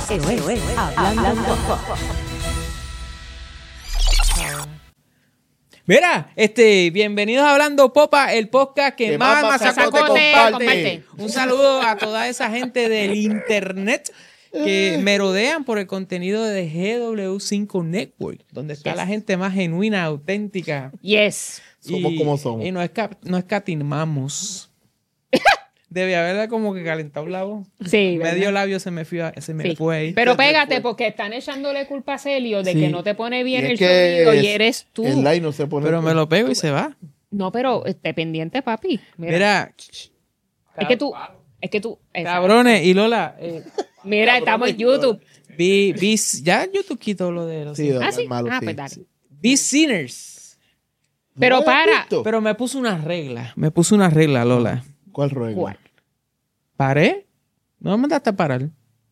Esto es Hablando Pop. Mira, bienvenidos a Hablando Popa, el podcast que más masacote comparte. Un saludo a toda esa gente del internet que merodean por el contenido de GW5 Network, donde está la gente más genuina, auténtica. Yes. Somos como somos. Y no escatimamos. Debe haberla como que calentado la voz. Sí, medio labio se me fue ahí. Pero pégate, porque están echándole culpa a Celio de Sí. que no te pone bien Y el es que sonido y eres tú. El live no se pone. Pero me lo pego y se va. No, pero esté pendiente, papi. Mira, Es que tú. exacto. cabrones, y Lola, Mira, estamos en YouTube. ya YouTube quitó lo de los Sí, Ah, sí. malo, sí. Pues dale. Be Sinners. Pero ¿No lo para. has visto? Pero me puso una regla, Lola. ¿Cuál regla? ¿Cuál? ¿Paré? No me mandaste a parar.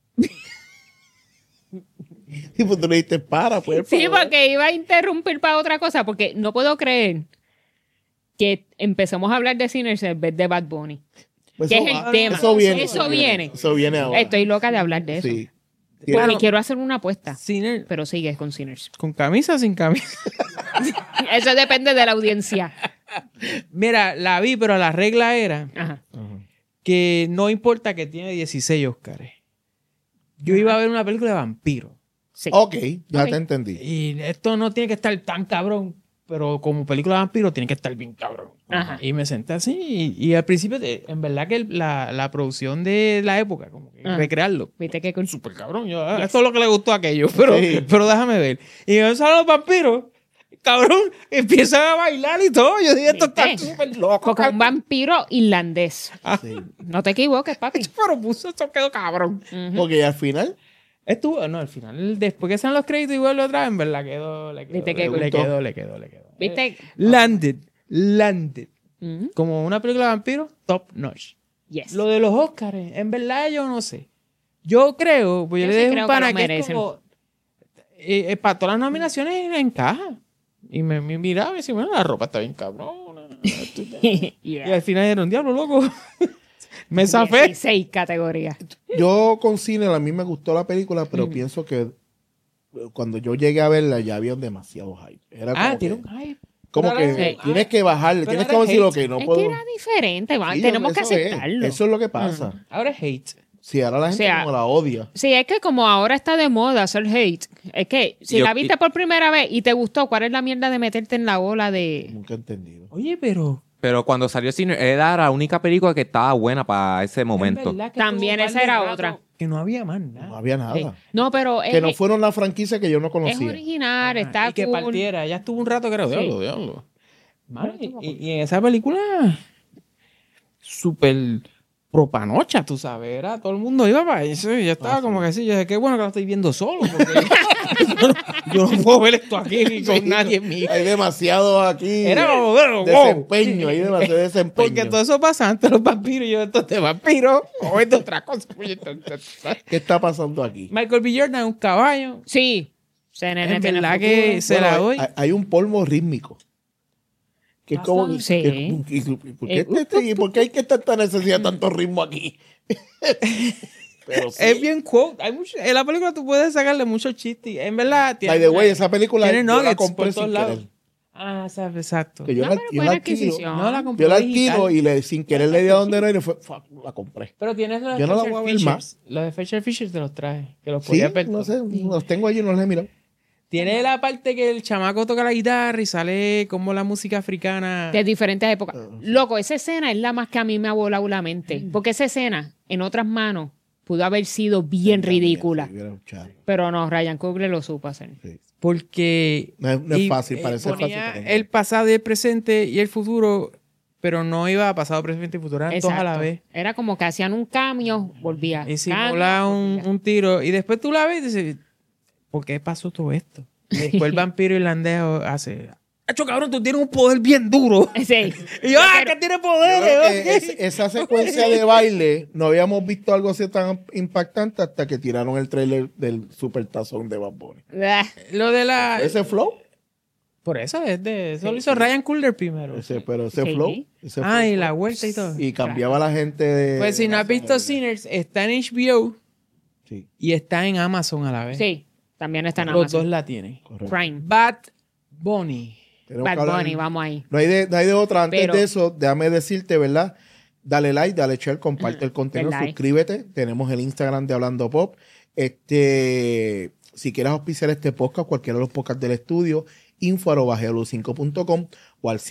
Y pues tú le dijiste para, pues. Sí, para. porque iba a interrumpir para otra cosa, porque no puedo creer que empecemos a hablar de Sinners en vez de Bad Bunny. Pues que es el tema. Eso viene. Eso viene. Eso viene ahora. Estoy loca de hablar de eso. Sí. Porque Claro. quiero hacer una apuesta. Sinners, Pero sigues con Sinners. ¿con camisa o sin camisa? Eso depende de la audiencia. Mira, la vi, pero la regla era Ajá. que no importa que tiene 16 Óscares. Yo iba a ver una película de vampiro. Sí. Ok, ya Ok. te entendí. Y esto no tiene que estar tan cabrón, pero como película de vampiro tiene que estar bien cabrón. Ajá. Y me senté así y al principio, en verdad que la producción de la época, como que Ajá. recrearlo, ¿Viste qué cool? súper cabrón. Esto es lo que le gustó a aquello, pero, Sí. pero déjame ver. Y me salen los vampiros, cabrón, empiezan a bailar y todo. Yo dije, esto está ¿Viste? súper loco. Con un vampiro irlandés. Sí. No te equivoques, papi. Pero puso, esto quedó cabrón. Porque al final, Estuvo, no, al final, después que salen los créditos y vuelve otra vez, en verdad le ¿Viste qué quedó. ¿Viste? Landed. Ujú. Como una película de vampiros, top notch. Yes. Lo de los Oscars, en verdad yo no sé. Yo creo, pues yo Yo le sí dije creo un que pana lo que es merecen. como... para todas las nominaciones encaja. Y me miraba y me decía, bueno, la ropa está bien cabrona. Y Yeah. al final era un diablo, loco. Me zafé. 16 categorías. yo con cine, a mí me gustó la película, pero pienso que cuando yo llegué a verla ya había demasiado hype. Era como Tiene que, un hype. como Pero que era- tienes que bajarle, pero tienes era que decir lo hate. que no Es puedo. que era diferente, Sí, tenemos que eso es, aceptarlo. eso es lo que pasa. Ahora es hate. Si ahora la gente O sea, como la odia. Sí, es que como ahora está de moda hacer hate, es que si Yo- la viste por primera vez y te gustó, ¿cuál es la mierda de meterte en la ola de... Nunca he entendido. Oye, pero... Pero cuando salió Sinner, era la única película que estaba buena para ese momento. en verdad que También tuvo un esa par de era rato otra. Que no había más nada. No había nada. Sí. No, pero Que no fueron la franquicia que yo no es conocía. original, está y que cool. partiera. Ya estuvo un rato que era Sí. diablo. Mano, y en esa película súper propanocha, tú sabes, era todo el mundo iba para eso y yo estaba como que así, yo dije, qué bueno que lo estoy viendo solo, porque yo no puedo ver esto aquí ni con nadie en mi... Hay demasiado aquí Era como, wow. desempeño, hay demasiado desempeño. Porque todo eso pasa antes de los vampiros y yo, esto es de vampiros o es de otra cosa. ¿Qué está pasando aquí? Michael B. Jordan es un caballo. Sí. Ese nene En tiene verdad futuro. que se la doy. Hay un polvo rítmico. Que es como que- Sí. ¿por qué hay que tanta necesidad de tanto ritmo aquí? Pero sí. Es bien quote. En la película tú puedes sacarle muchos chistes. En verdad, By the way, esa película tiene yo la nuggets compré por todos sin lados. querer. Ah, sabes, exacto. Que yo No, la, pero yo buena la alquilo. adquisición. No, la compré Yo la digital. alquilo y sin querer le di a donde no y fue, fuck, la compré. Pero tienes los de Yo no la Fisher voy a ver Fisher. más. Los de Fisher Fisher te los traje. Que los Sí, podías ver no todos. sé, los tengo allí y no los he mirado. Tiene la parte que el chamaco toca la guitarra y sale como la música africana. De diferentes épocas. Loco, esa escena es la más que a mí me ha volado la mente. Porque esa escena, en otras manos, pudo haber sido bien ridícula. Sí, hubiera echado. Pero no, Ryan Coogler lo supo hacer. Sí. Porque... No es fácil, parece ponía fácil. el pasado y el presente y el futuro, pero no iba a pasado, presente y futuro. Eran todos a la Exacto. vez. Era como que hacían un cambio, volvía. Y simula un tiro. Y después tú la ves y dices, ¿por qué pasó todo esto? Y después el vampiro irlandés hace... ¡Acho, cabrón, tú tienes un poder bien duro! Sí. Y yo, ¡ah, que tiene Yo creo poderes! que ok". esa secuencia de baile no habíamos visto algo así tan impactante hasta que tiraron el trailer del Super Tazón de Bad Bunny. Lo de la... Ese flow, Por eso eso lo hizo Ryan Coogler primero. ese Sí. flow. Ese Ah, flow. y la vuelta y todo. Y cambiaba la gente de... Pues si no has visto Sinners, está en HBO. Sí, y está en Amazon a la vez. Sí, también está en Los Amazon. dos la tienen. correcto. Prime. Bad Bunny. Tenemos que Bad hablar- Bunny, vamos ahí. No hay de otra. Antes Pero- de eso, déjame decirte, ¿verdad? Dale like, dale share, comparte el contenido, like. suscríbete. Tenemos el Instagram de Hablando Pop. Si quieres auspiciar este podcast, cualquiera de los podcasts del estudio, info@geolu5.com o al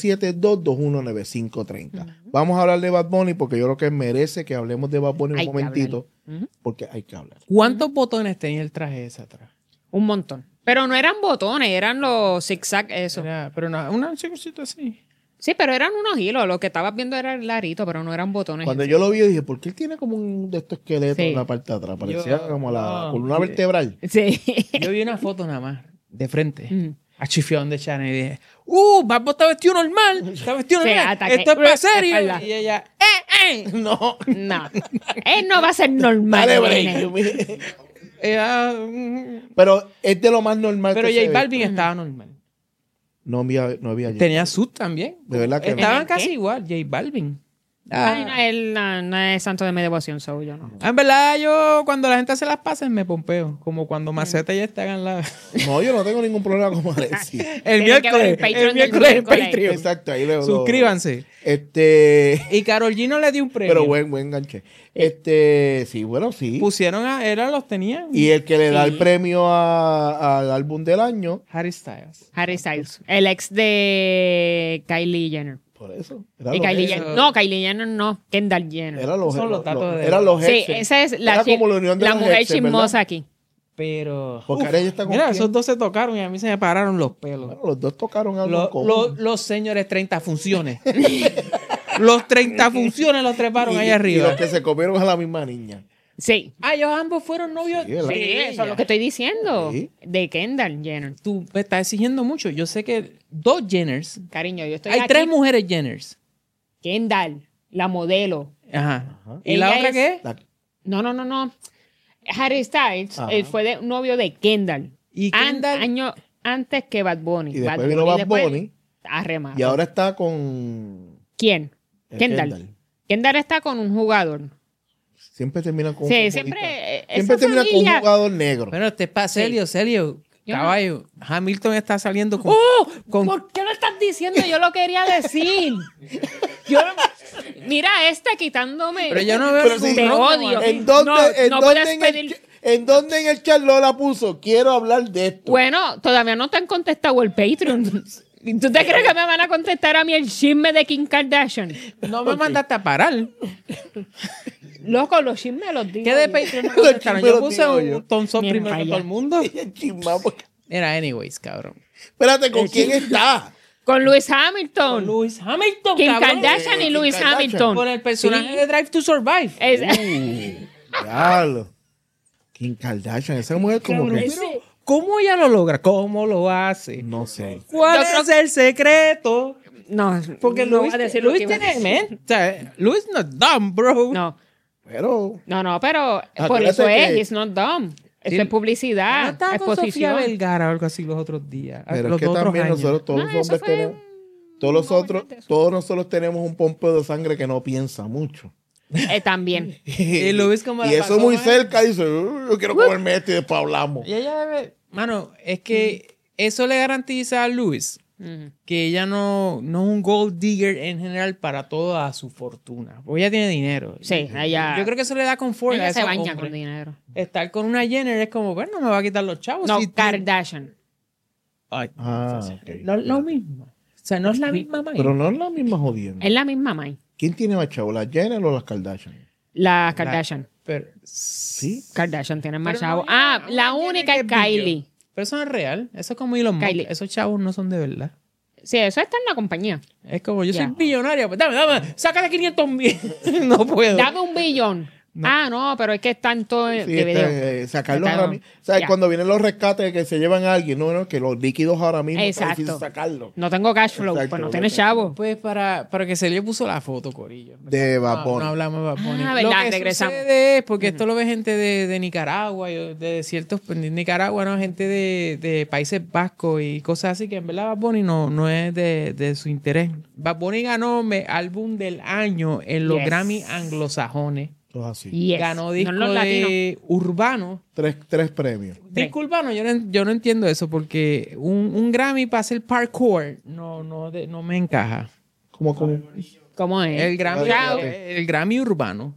787-221-9530. Vamos a hablar de Bad Bunny porque yo creo que merece que hablemos de Bad Bunny Hay un que momentito. hablar. Porque hay que hablar. ¿Cuántos botones tenía el traje ese atrás? Un montón. Pero no eran botones, eran los zigzag, eso. Pero no, una cosita así. Sí, pero eran unos hilos. Lo que estabas viendo era el larito, pero no eran botones. Cuando yo lo vi, dije, ¿por qué él tiene como un de estos esqueletos Sí. en la parte de atrás? Parecía Yo- como la no, columna sí. vertebral. Sí. Yo vi una foto nada más, de frente. Mm. A Chifión de Chana y dije, Babbo está vestido normal. Está vestido Sí, normal. ataque. Esto es para serio. Espalda. Y ella, No. No. Él no va a ser normal. Dale nene. break. ella Pero es de lo más normal pero que se J ve. Balvin estaba normal. No había Tenía suit también. De verdad que no. Estaban ¿En casi qué? igual, J Balvin. Ay, no, él no es santo de mi devoción, soy yo no. En verdad, yo cuando la gente hace las pases me pompeo. Como cuando Maceta ya está en la... No, yo no tengo ningún problema con Alexis. El Tienen que ver el miércoles. Patreon El del miércoles en miércoles. Patreon. Exacto, ahí le Suscríbanse. Y Karol G no le dio un premio. Pero buen enganche. Sí, bueno, sí. Pusieron los tenían. Y el que le da el Sí. premio al álbum del año, Harry Styles. Harry Styles, el ex de Kylie Jenner. por eso. Era Y los Kylie ex. Jenner. No, Kylie Jenner no. Kendall Jenner. Era los, Son los datos de- eran los Sí, exes. esa es la, Era como la unión de la los mujer exes, chismosa ¿verdad? aquí. Pero... Porque ahora ella está con mira, quién. esos dos se tocaron y a mí se me pararon los pelos. Bueno, los dos tocaron algo en común. Los señores 30 funciones. Los 30 funciones los treparon ahí Y arriba. los que se comieron a la misma niña. Sí. Ah, ellos ambos fueron novios. Sí, ¿verdad? Sí, eso es lo que estoy diciendo. Sí. De Kendall Jenner. Tú me estás exigiendo mucho. Yo sé que 2 Jenners. Cariño, yo estoy Hay aquí. 3 mujeres Jenners. Kendall, la modelo. Ajá. ¿Y Ella la otra es- qué es? No. Harry Styles, Ajá. él fue novio de Kendall. Y Kendall- Año antes que Bad Bunny. Y después vino Bad Bunny. Arremado. Y ahora está con ¿Quién? el Kendall. Kendall está con un jugador. Siempre terminan con un Sí, futbolista. siempre. Siempre esa termina con un familia- jugador negro. Bueno, este es para serio. Yo no- Caballo. Hamilton está saliendo con... ¡Oh! con- ¿Por qué lo estás diciendo? Yo lo quería decir. Mira, quitándome. Pero yo no veo Pero ningún sí, te ronco odio. aquí. ¿En dónde, No puedes pedir- ¿En dónde en el chat Lola puso? Quiero hablar de esto. Bueno, todavía no te han contestado el Patreon. ¿Tú te crees que me van a contestar a mí el chisme de Kim Kardashian? No me mandaste a parar. Loco, los chismes los digo. ¿Qué de yo. Patreon me Los contestaron? chismes Yo los puse digo un yo. Thumbs up Mira, primero que vaya. todo el mundo. Ella chisma, porque- Era anyways, cabrón. Espérate, ¿con quién está? Con Lewis Hamilton. Lewis Hamilton, Kim cabrón. Kardashian y Kim Lewis Kardashian. Hamilton. Con el personaje Sí. de Drive to Survive. Es- Diablo. Kim Kardashian, esa mujer como que... Ese- ¿Cómo ella lo logra? ¿Cómo lo hace? No sé. ¿Cuál Yo es el secreto? No, Porque no Luis, voy a decir lo Luis que iba a tiene decir. mente. O sea, Luis not dumb, bro. No, Pero... pero por Acuérdate eso es, que- he's not dumb. Eso Sí. es publicidad, Ah, estaba con Sofía exposición. Vergara o algo así los otros días. Pero los es que otros también años. nosotros, todos No, los eso hombres fue tenemos... un- Todos nosotros, momento eso. todos nosotros tenemos un pompeo de sangre que no piensa mucho. También. Y Luis como Y la eso pasó muy mal. cerca dice, yo quiero comerme esto y después hablamos. Y ella debe... Mano, es que eso le garantiza a Luis Ujú. que ella no es un gold digger en general para toda su fortuna. Porque ella tiene dinero. Sí, ella. Yo creo que eso le da confort a ella se esos baña hombres. con dinero. Estar con una Jenner es como, bueno, me va a quitar los chavos. No, si tú- Kardashian. Ay, Ok. no es lo mismo. O sea, no es la misma maíz. Pero no es la misma jodienda. Es la misma Mai. ¿Quién tiene más chavo, las Jenner o las Kardashian? La Kardashian. Pero, ¿Sí? Kardashian tiene más Pero chavos. no hay Ah, una- la una única es Jenner que brilló. Kylie. pero eso no es real. Eso es como Elon Musk. Kylie. Esos chavos no son de verdad. Sí, eso está en la compañía. Es como, yo Ya. soy billonario. Pues dame, sácale 500,000. No puedo. Dame un billón. Ah, no, pero es que están todos Sí, divididos. sacarlos Está- ahora mismo. ¿Sabes? ya. Cuando vienen los rescates que se llevan a alguien, no, que los líquidos ahora mismo Exacto. es difícil sacarlos. No tengo cash flow, Exacto, pues no no tienes tengo. chavo. Pues para que se le puso la foto, Corillo. De Bad No, Bunny. no hablamos de Bad Bunny. Ah, Lo verdad, que regresamos. sucede es, porque esto lo ve gente de Nicaragua, de ciertos, de Nicaragua, ¿no? Gente de Países Vascos y cosas así, que en verdad Bad Bunny no es de su interés. Bad Bunny ganó álbum del año en los Yes. Grammy anglosajones. Todo así. Yes. Ganó disco No los latinos. de urbano. Tres premios. Disco urbano, yo no entiendo eso porque un Grammy para hacer parkour no me encaja. Como ¿Cómo es? El Grammy, Chao. el Grammy urbano.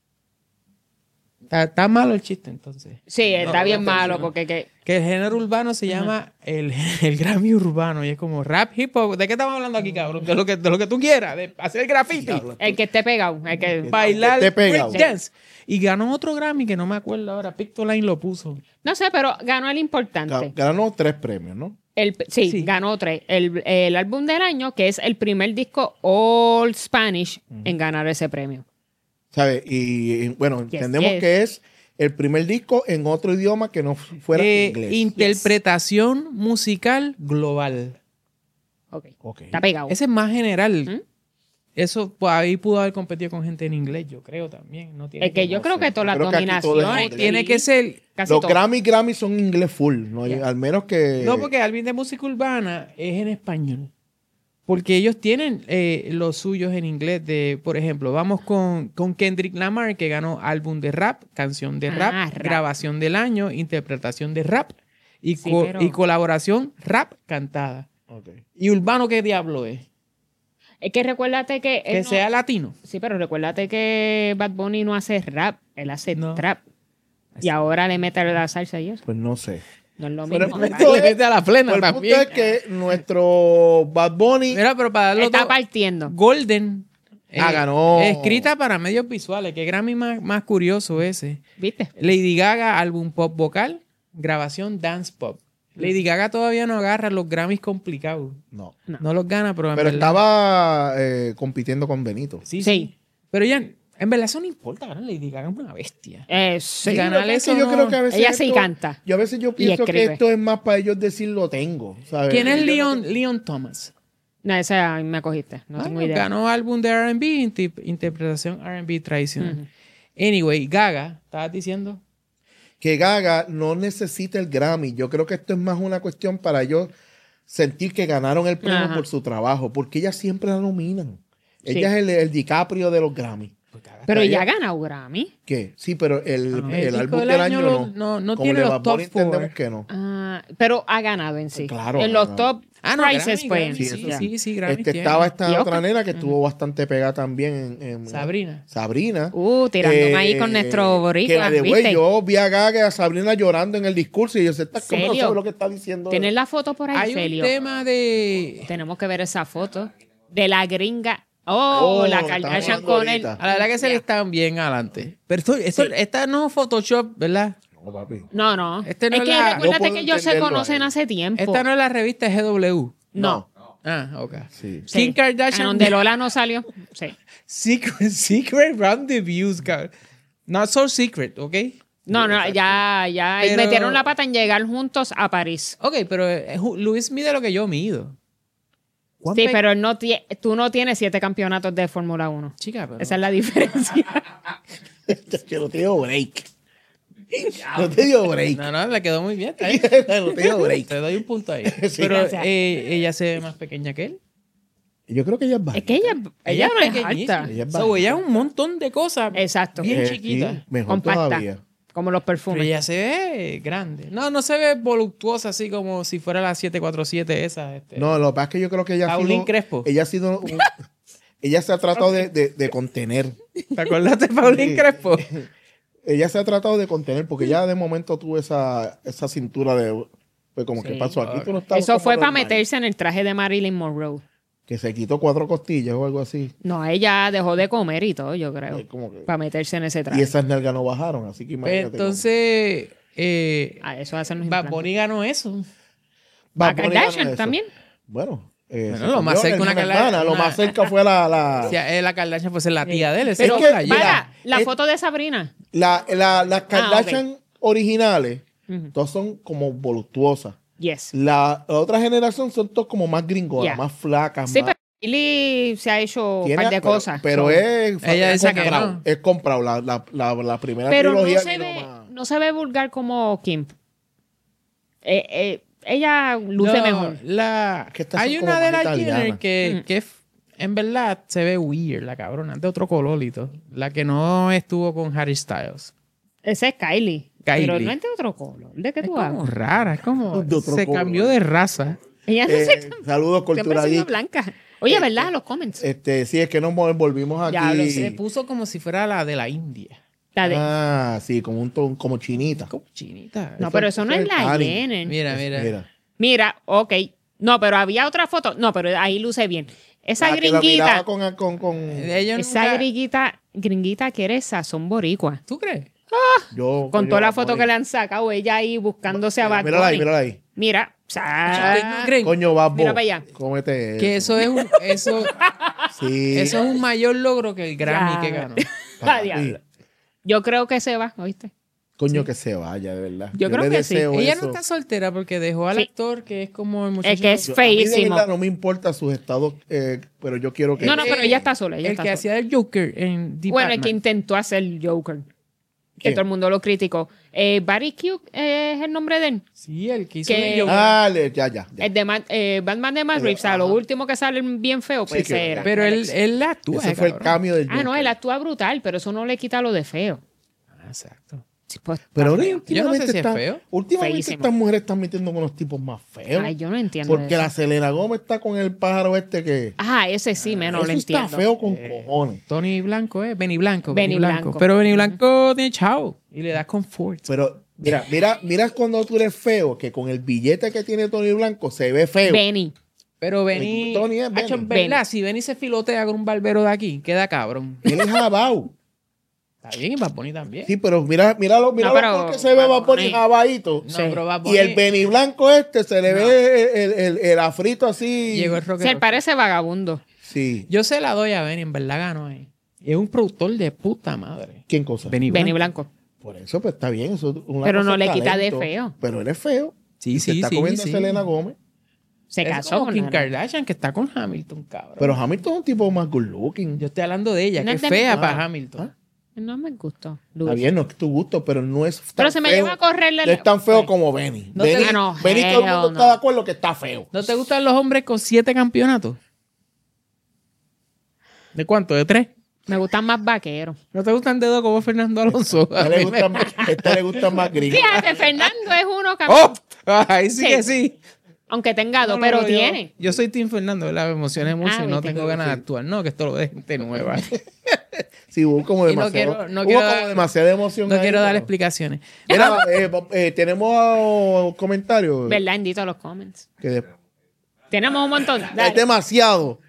Está malo el chiste, entonces. Sí, está No, bien no, malo no. porque Que el género urbano se llama el Grammy urbano y es como rap, hip hop. ¿De qué estamos hablando aquí, cabrón? De lo que tú quieras, de hacer graffiti, el que esté pegado, el que... bailar, Que esté pegado. breakdance. Y ganó otro Grammy que no me acuerdo ahora. Pictoline lo puso. No sé, pero ganó el importante. Ganó 3 premios, ¿no? Sí, ganó 3. El álbum del año, que es el primer disco all Spanish en ganar ese premio. ¿Sabes? Y bueno, Yes, entendemos yes. que es el primer disco en otro idioma que no fuera inglés. Interpretación musical global. Ok. Ok. Está pegado. Ese es más general. ¿Mm? Eso pues, ahí pudo haber competido con gente en inglés, yo creo también. No tiene Es que yo creo que todas las Creo que aquí todo es nominaciones... inglés. tiene que ser. Casi Los todo. Grammy son inglés full, ¿no? Yeah. Al menos que... No, porque álbum de música urbana es en español. Porque ellos tienen los suyos en inglés. Por ejemplo, vamos con Kendrick Lamar, que ganó álbum de rap, canción de rap, rap. grabación del año, interpretación de rap y, Sí, pero- y colaboración rap cantada. Ok. ¿Y urbano qué diablo es? Es que recuérdate que... Que él no- sea latino. Sí, pero recuérdate que Bad Bunny no hace rap, él hace No. trap. Y ahora le mete la salsa y eso. Pues no sé. No es lo Pero mismo. el punto Le mete a la plena el punto también. es que nuestro Bad Bunny... Mira, pero para darlo Está todo, partiendo. Golden. ganó. Escrita para medios visuales. Qué Grammy más curioso ese. ¿Viste? Lady Gaga, álbum pop vocal, grabación dance pop. Lady Gaga todavía no agarra los Grammys complicados. No. No los gana, pero en Pero verdad... estaba compitiendo con Benito. Sí, Sí. sí. Pero ya, en verdad eso no importa, ¿no? Lady Gaga es una bestia. Sí. ganar lo que eso es que yo no- creo que a veces Ella sí canta. Yo a veces yo pienso que escribe. esto es más para ellos decir lo tengo, ¿sabes? ¿Quién es Yo no- Leon Thomas? No, esa me cogiste. No tengo idea. Ganó álbum de R&B, interpretación R&B tradicional. Anyway, Gaga, estabas diciendo... Que Gaga no necesita el Grammy. Yo creo que esto es más una cuestión para ellos sentir que ganaron el premio Ajá. por su trabajo, porque ella siempre la nominan. Sí. Ella es el DiCaprio de los Grammy. Pero ella- ella ha ganado Grammy. ¿Qué? Sí, pero el disco álbum del del año año no Como tiene el de los Bad top Bunny entendemos four. que no. Pero ha ganado en sí. Claro, En los claro. top No, prices, Grammy, pues. Grammy, Sí, eso sí, Grammy tiene. Estaba esta Y otra Oscar. nena que estuvo bastante pegada también en Sabrina. Sabrina. Tirándome ahí con nuestro boricua, Que, by the way, ¿viste? yo vi a Gaga y a Sabrina llorando en el discurso y yo sé, esta como no ¿Serio? sabe lo que está diciendo. ¿Tienes la foto por ahí, Hay Celio? un tema de... Tenemos que ver esa foto de la gringa. La estamos Kardashian hablando con él. ahorita. A la verdad que se le están bien adelante. Pero esta no es Photoshop, ¿verdad? No, papi. No. Este no es es que la- recuérdate Yo puedo que ellos se entenderlo conocen a él. hace tiempo. Esta no es la revista GW. No. Ah, ok. Sí. Sí. Kim Kardashian. A donde Lola no salió. Sí. Secret Round the Views, cabrón. Not so secret, ¿ok? No, ya Pero- metieron la pata en llegar juntos a París. Ok, pero Luis mide lo que yo mido. Sí, pero él tú no tienes 7 campeonatos de Fórmula 1. Chica, pero... Esa es la diferencia. Que no te dio break. No te dio break. No, le quedó muy bien. está ahí. No te dio break. Te doy un punto ahí. Sí. Pero Gracias. ella se ve más pequeña que él. Yo creo que ella es baja. Es que ella no es pequeñísima. alta. Ella es So, bajita. ella es un montón de cosas. Exacto. Bien Sí, chiquita. mejor Compacta. todavía. Como los Pero perfumes. ella se ve grande. No se ve voluptuosa así como si fuera la 747 esa. No, lo que pasa es que yo creo que ella ha Paulín sido... Crespo. Ella ha sido... ella se ha tratado de contener. ¿Te acordaste de Paulín Sí. Crespo? Ella se ha tratado de contener porque ya de momento tuvo esa cintura de... Pues como que Sí. pasó aquí. Tú no estabas Eso como fue para normal. meterse en el traje de Marilyn Monroe. Que se quitó 4 costillas o algo así. No, ella dejó de comer y todo, yo creo. Como que- Para meterse en ese Y traje. esas nalgas no bajaron, así que Pues imagínate. entonces, Eso hacen los Bad implantes. Bunny ganó eso. A Kardashian también. Bueno, lo más cerca una hermana, lo más cerca fue la Si la Kardashian fuese la tía de él. ese Pero, es la- para, la es- foto de Sabrina. las Kardashian originales, Ujú. todas son como voluptuosas. Yes. La otra generación son todas como más gringonas, Yeah. más flacas. Sí, más... pero Kylie se ha hecho un Tiene- par de pero- cosas. Pero So, Ella es dice que comprado. no. Es comprado. La primera pero no trilogía. se, vino ve, más- no se ve vulgar como Kim. Ella luce No, mejor. que estas Hay son una como de más las Jenner italianas. que es en verdad, se ve weird, la cabrona. Es de otro color y todo. La que no estuvo con Harry Styles. Esa es Kylie. Kylie. Pero no es de otro color. ¿De qué Es tú como hablas? rara, es como... De otro Se color. cambió de raza. Ella no se Saludos, siempre Cultura ha sido Geek. blanca. Oye, ¿verdad? Los comments. Sí, es que nos volvimos aquí. Ya lo Se puso como si fuera la de la India. La de- Ah, sí, como chinita. Como chinita. no, pero eso no es la Cari. Jenner. Mira. Mira, ok. No, pero había otra foto. No, pero ahí luce bien. Esa La que la gringuita, miraba con Ellos esa nunca- gringuita que eres sazón boricua. ¿Tú crees? yo. Con coño, toda la Bad foto Bunny. que le han sacado, ella ahí buscándose a Bad Mírala ahí, Bunny. mírala ahí. Mira, ¿Ustedes no creen Coño, Bad Mira Bunny. para allá. Cómete que eso. eso Sí. es un mayor logro que el Grammy Ya. que ganó? Ah, diablo. Yo creo que se va, ¿oíste? Coño, que se vaya, de verdad. Yo creo le que sí. deseo Ella eso. no está soltera porque dejó al Sí. actor que es como el muchacho. Es que es A mí de feísimo. verdad no me importa sus estados, pero yo quiero que... No, pero ella está sola. Ella el está que sola. hacía el Joker en The Bueno, el Batman. que intentó hacer el Joker. Que ¿Quién? todo el mundo lo criticó. Barry Q es el nombre de él. Sí, el que hizo Que- el Joker. Ya. El de Batman de Matt Reeves. A lo último que sale bien feo, pues Sí, ese que- era. Pero él la actúa. Ese fue el cabrón. cambio del Ah, no, Joker. él actúa brutal, pero eso no le quita lo de feo. Ah, exacto. Sí, pues, Pero está ahora feo. últimamente, Yo no sé si es feo. últimamente Feísimo. estas mujeres están metiendo con los tipos más feos. Ay, yo no entiendo Porque eso. la Selena Gómez está con el pájaro este que... Ah, ese sí, menos eso lo entiendo. está feo con cojones. Tony Blanco, Benny Blanco. Benny Blanco. Pero Benny Blanco tiene chavo y le da confort. Pero mira cuando tú eres feo, que con el billete que tiene Tony Blanco se ve feo. Benny. Pero Benny, Tony es Benny. Hacho, en verdad, Benny. si Benny se filotea con un barbero de aquí, queda cabrón. Él es jabao. Está bien, y Bad Bunny también. Sí, pero míralo pero porque se ve Bad Bad Bunny Bunny- jabaíto. No, pero Bad Y el Bunny Benny Blanco este se le ve el afrito así. llegó el Se rockero. parece vagabundo. Sí. Yo se la doy a Benny, en verdad ganó ahí. Y es un productor de puta madre. ¿Quién cosa? Benny Benny Blanco. Blanco. Por eso, pues está bien. Eso es una Pero cosa no le de quita de talento. feo. Pero él es feo. Sí, Y se está comiendo a Selena Gómez. Se Es casó como con Kim la- Kardashian, que está con Hamilton, cabrón. Pero Hamilton es un tipo más good looking. Yo estoy hablando de ella, No que es es de fea mi- para Hamilton. No me gustó. Está bien, no es tu gusto, pero no es tan Pero se me feo. lleva a correrle No es tan feo Pues, como Benny. No te- Benny, Ah, no, Benny todo el mundo hell está no. de acuerdo que está feo. ¿No te gustan los hombres con 7 campeonatos? ¿De cuánto? ¿De 3? Me gustan más vaqueros. ¿No te gustan de 2 como Fernando Alonso? A él le gustan más- a este le gustan más gringos. Fíjate, Fernando es uno que... ¡Oh! Ahí sí Sí. que sí. Aunque tenga dos, No, pero yo- tiene. Yo soy Team Fernando, ¿verdad? Me emocioné mucho Ah, y no viste. tengo ganas de actuar. No, que esto lo de gente nueva. Sí, hubo como Y no demasiado, quiero- no hubo quiero como dar- demasiada emoción. No ahí, quiero dar pero- explicaciones. Mira, tenemos comentarios. ¿Verdad? Indito a los comments. Que de- Tenemos un montón. es Dale. demasiado.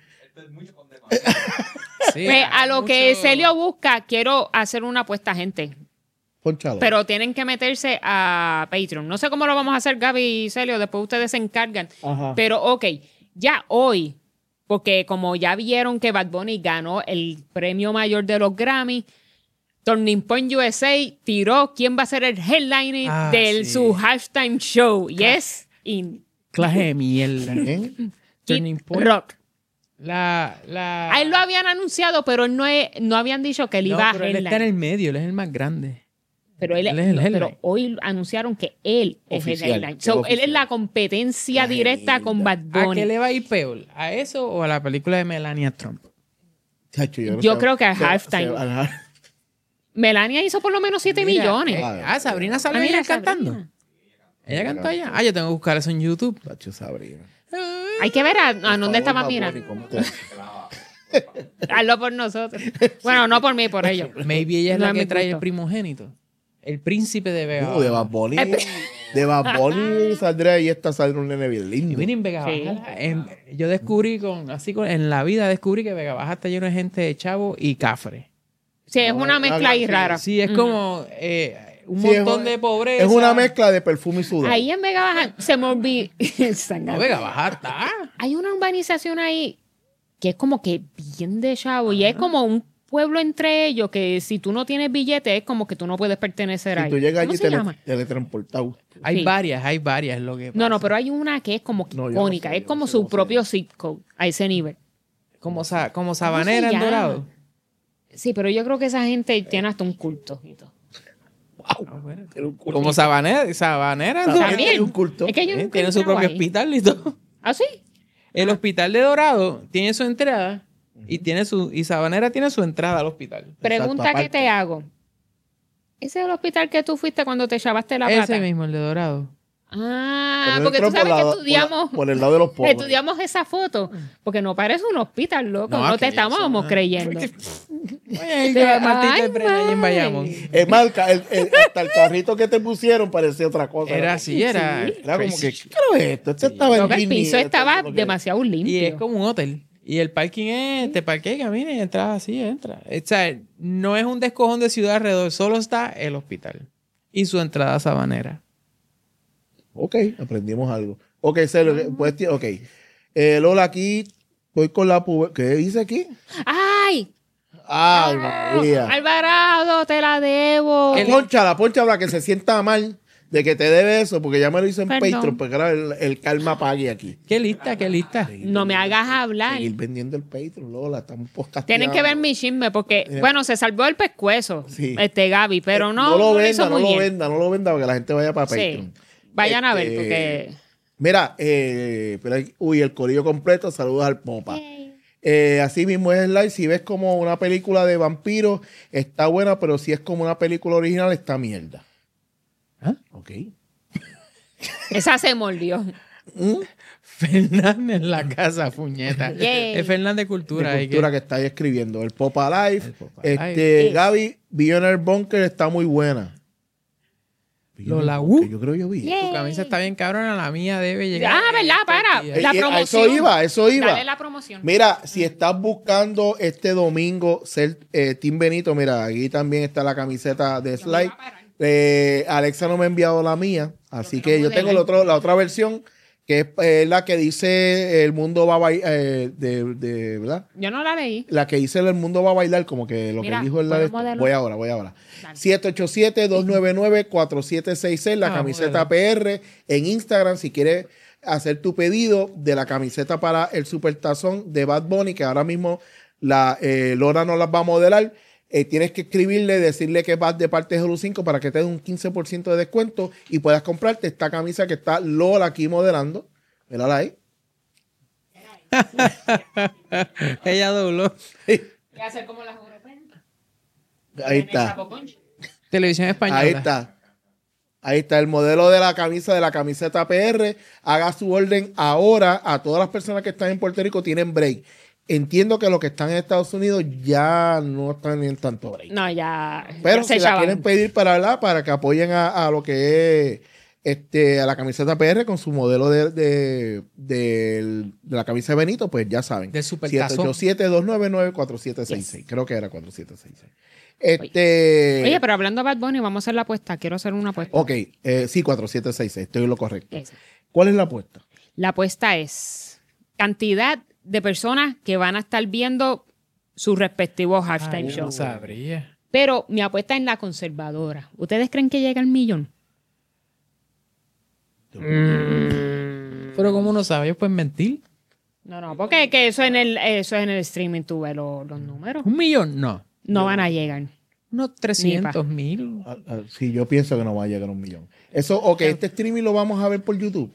Sí, Pues, a lo que mucho- Celio busca, quiero hacer una apuesta, gente. Ponchalo. Pero tienen que meterse a Patreon. No sé cómo lo vamos a hacer, Gaby y Celio. Después ustedes se encargan. Ajá. Pero, ok, ya hoy, porque como ya vieron que Bad Bunny ganó el premio mayor de los Grammy, Turning Point USA tiró quién va a ser el headliner Ah, de sí. su halftime show. Y es Clase de mierda. ¿Eh? Turning Kid Point. Rock. A A él lo habían anunciado, pero no habían dicho que él iba a pero él está en headline. el medio, él es el más grande. Pero, él él es el no, headline. pero hoy anunciaron que él es el Oficial, headline. es So, él oficial. es la competencia Qué directa linda. con Bad ¿A Bunny. qué le va a ir peor? ¿A eso o a la película de Melania Trump? Chacho, no Yo sé. creo que a Se- halftime. ajá. Melania hizo por lo menos 7 Mira, millones. Sabrina sale Ah, mira, ella cantando. Sabrina. Ella cantó allá. Yo tengo que buscar eso en YouTube. Chacho, Sabrina. Hay que ver a Por dónde favor, estaba Bad Mira. Bunny, ¿cómo te- Hazlo por nosotros. Bueno, no por mí, por ellos. Maybe ella es No la es que mi trae el gusto. primogénito. El príncipe de Vega No, de Baja. Bad Bunny. De Bad Bunny saldrá ahí está saldrá un nene bien Y lindo. miren, Vega Sí. Baja, yo descubrí en la vida descubrí que Vega Baja está lleno de gente de chavo y cafre. Sí, es una mezcla ahí sí, rara. Sí, es como un Sí, montón de pobreza. Es una mezcla de perfume y sudor. Ahí en Vega Baja se me olvidó. No, Vega Baja está. Hay una urbanización ahí que es como que bien de chavo y es como un pueblo entre ellos que si tú no tienes billete es como que tú no puedes pertenecer Si ahí. tú llegas ¿Cómo allí se llama? teletransportado. Hay Sí. varias lo que pasa. No, pero hay una que es como que No, yo no icónica, sé, es yo como no sé, su no sé. propio zip code a ese nivel. Como Sabanera en llama? Dorado. Sí, pero yo creo que esa gente tiene hasta un culto y todo. Como Sabanera en Dorado. También. Hay un culto. Es que yo nunca Tiene he su entrado propio ahí. hospital y todo. ¿Ah, sí? El hospital de Dorado tiene su entrada Y Sabanera tiene su entrada al hospital. Pregunta Exacto, que te hago. ¿Ese es el hospital que tú fuiste cuando te echabaste la plata? Ese mismo, el de Dorado. Ah, Pero porque entró tú sabes que por estudiamos... por el lado de los pobres. Estudiamos esa foto, porque no parece un hospital, loco. No, te aquello, estábamos eso, creyendo. Oye, el Martita de Breña ahí en Bayamón. Es más, hasta el carrito que te pusieron parecía otra cosa. Era así, era. Era como que, crazy. ¿qué era esto? Este estaba en Loco, el Disney, piso esto estaba es lo que- demasiado limpio. Y es como un hotel. Y el parking es, te parqueas, camina y entras así, entra. O sea, no es un descojón de ciudad alrededor, solo está el hospital. Y su entrada sabanera. Ok, aprendimos algo. Ok, Celio, pues, ok. Lola, aquí voy con la ¿qué dice aquí? ¡Ay! Ay, María. Alvarado, te la debo. Pónchala para que se sienta mal de que te debe eso, porque ya me lo hizo en Perdón. Patreon, porque ahora el karma pague aquí. Qué lista, qué lista. No me hagas hablar. Seguir vendiendo el Patreon, Lola, estamos podcasteando. Tienen que ver mi chisme porque, bueno, se salvó el pescuezo, Sí. Gaby, pero no, lo lo hizo venda, muy bien. no lo venda, porque la gente vaya para Sí. Patreon. Vayan a ver porque... Mira, pero el corillo completo, saludos al Popa. Así mismo es el live. Si ves como una película de vampiros, está buena, pero si es como una película original, está mierda. ¿Ah? Ok. Esa se mordió. Fernández en la casa, puñeta. Yay. Es Fernández Cultura. De ahí cultura que- que está ahí escribiendo. El Popa Live. El Popa Live. Gaby, Billionaire Bunker está muy buena. Lola Billionaire Wu. Bunker, yo creo que yo vi. Yeah. Tu camisa está bien cabrona, la mía debe llegar. Ah, ¿verdad? Para. La promoción. Eso iba. Dale la promoción. Mira, si estás buscando este domingo ser Team Benito, mira, aquí también está la camiseta de Slide. Alexa no me ha enviado la mía, así que yo tengo la otra versión, que es la que dice el mundo va a bailar, ¿verdad? Yo no la leí. La que dice el mundo va a bailar, como que lo Mira, que dijo el ¿puedo modelo? Voy ahora. Dale. 787-299-4766, la camiseta PR. En Instagram, si quieres hacer tu pedido de la camiseta para el Supertazón de Bad Bunny, que ahora mismo Lora no las va a modelar. Tienes que escribirle, decirle que vas de parte de Hulu 5 para que te dé un 15% de descuento y puedas comprarte esta camisa que está Lola aquí modelando. Mírala ahí. Ella dobló. Voy a hacer como las europeas. Ahí está. Televisión española. Ahí está el modelo de la camiseta PR. Haga su orden ahora. A todas las personas que están en Puerto Rico tienen break. Entiendo que los que están en Estados Unidos ya no están en tanto break. No, ya. Pero ya se si la echaban. quieren pedir para que apoyen a lo que es a la camiseta PR con su modelo de la camisa de Benito, pues ya saben. Del Supertazón. 787-299-4766. Creo que era 4766. Oye, pero hablando de Bad Bunny, vamos a hacer la apuesta. Quiero hacer una apuesta. Ok, sí, 4766. Estoy en lo correcto. Esa. ¿Cuál es la apuesta? La apuesta es cantidad de personas que van a estar viendo sus respectivos halftime Ay, yo no shows. sabría. Pero mi apuesta es la conservadora. ¿Ustedes creen que llega al millón? Pero como uno sabe, ellos pueden mentir. No, porque que eso en el streaming tú ves los números. 1 millón, no. No van a llegar. Unos 300,000. Sí, yo pienso que no va a llegar a 1 millón. Eso, ok, este streaming lo vamos a ver por YouTube.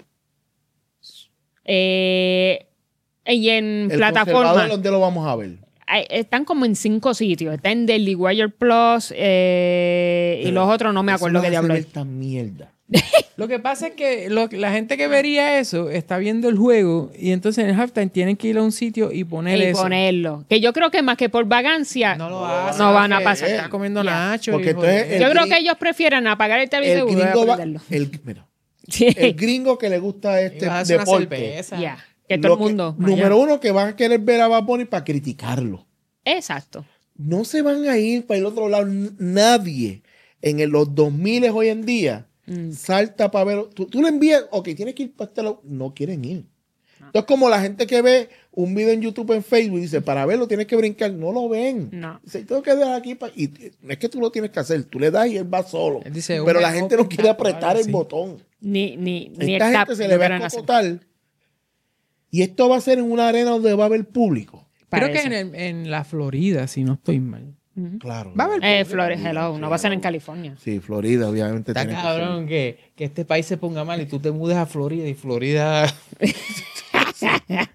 Y en El plataforma. conservador, ¿dónde lo vamos a ver? Están como en 5 sitios. Está en Daily Wire Plus y los otros no me acuerdo qué diablo es. Esta mierda. Lo que pasa es que la gente que vería eso está viendo el juego y entonces en el halftime tienen que ir a un sitio y poner Y eso. ponerlo. Que yo creo que más que por vagancia, No no, lo hacen. van a que pasar. Está comiendo Ya. nacho. Porque y entonces joder. Yo el creo gring- que ellos prefieren apagar el televisor El y volver a gringo va, prenderlo. mira, Sí. el gringo que le gusta Y este vas a hacer una deporte. cerveza. Ya. Que todo el mundo. vaya. Número uno, que van a querer ver a Bad Bunny para criticarlo. Exacto. No se van a ir para el otro lado. Nadie en los 2000 hoy en día salta para ver. Tú le envías, ok, tienes que ir para este lado. No quieren ir. Entonces, como la gente que ve un video en YouTube, en Facebook, dice, para verlo tienes que brincar. No lo ven. No. Dice, tengo que dar aquí. Y no es que tú lo tienes que hacer. Tú le das y él va solo. Él dice, Pero un la gente no open quiere tap o algo apretar el así. botón. Ni el Esta tap gente se lo le va quieran a hacer. cocotar. Y esto va a ser en una arena donde va a haber público. Creo que Parece. en la Florida, si no estoy mal. Claro. Va a haber Flores, hello. No va a ser en California. Sí, Florida, obviamente. Está tiene que cabrón que este país se ponga mal y tú te mudes a Florida y Florida... y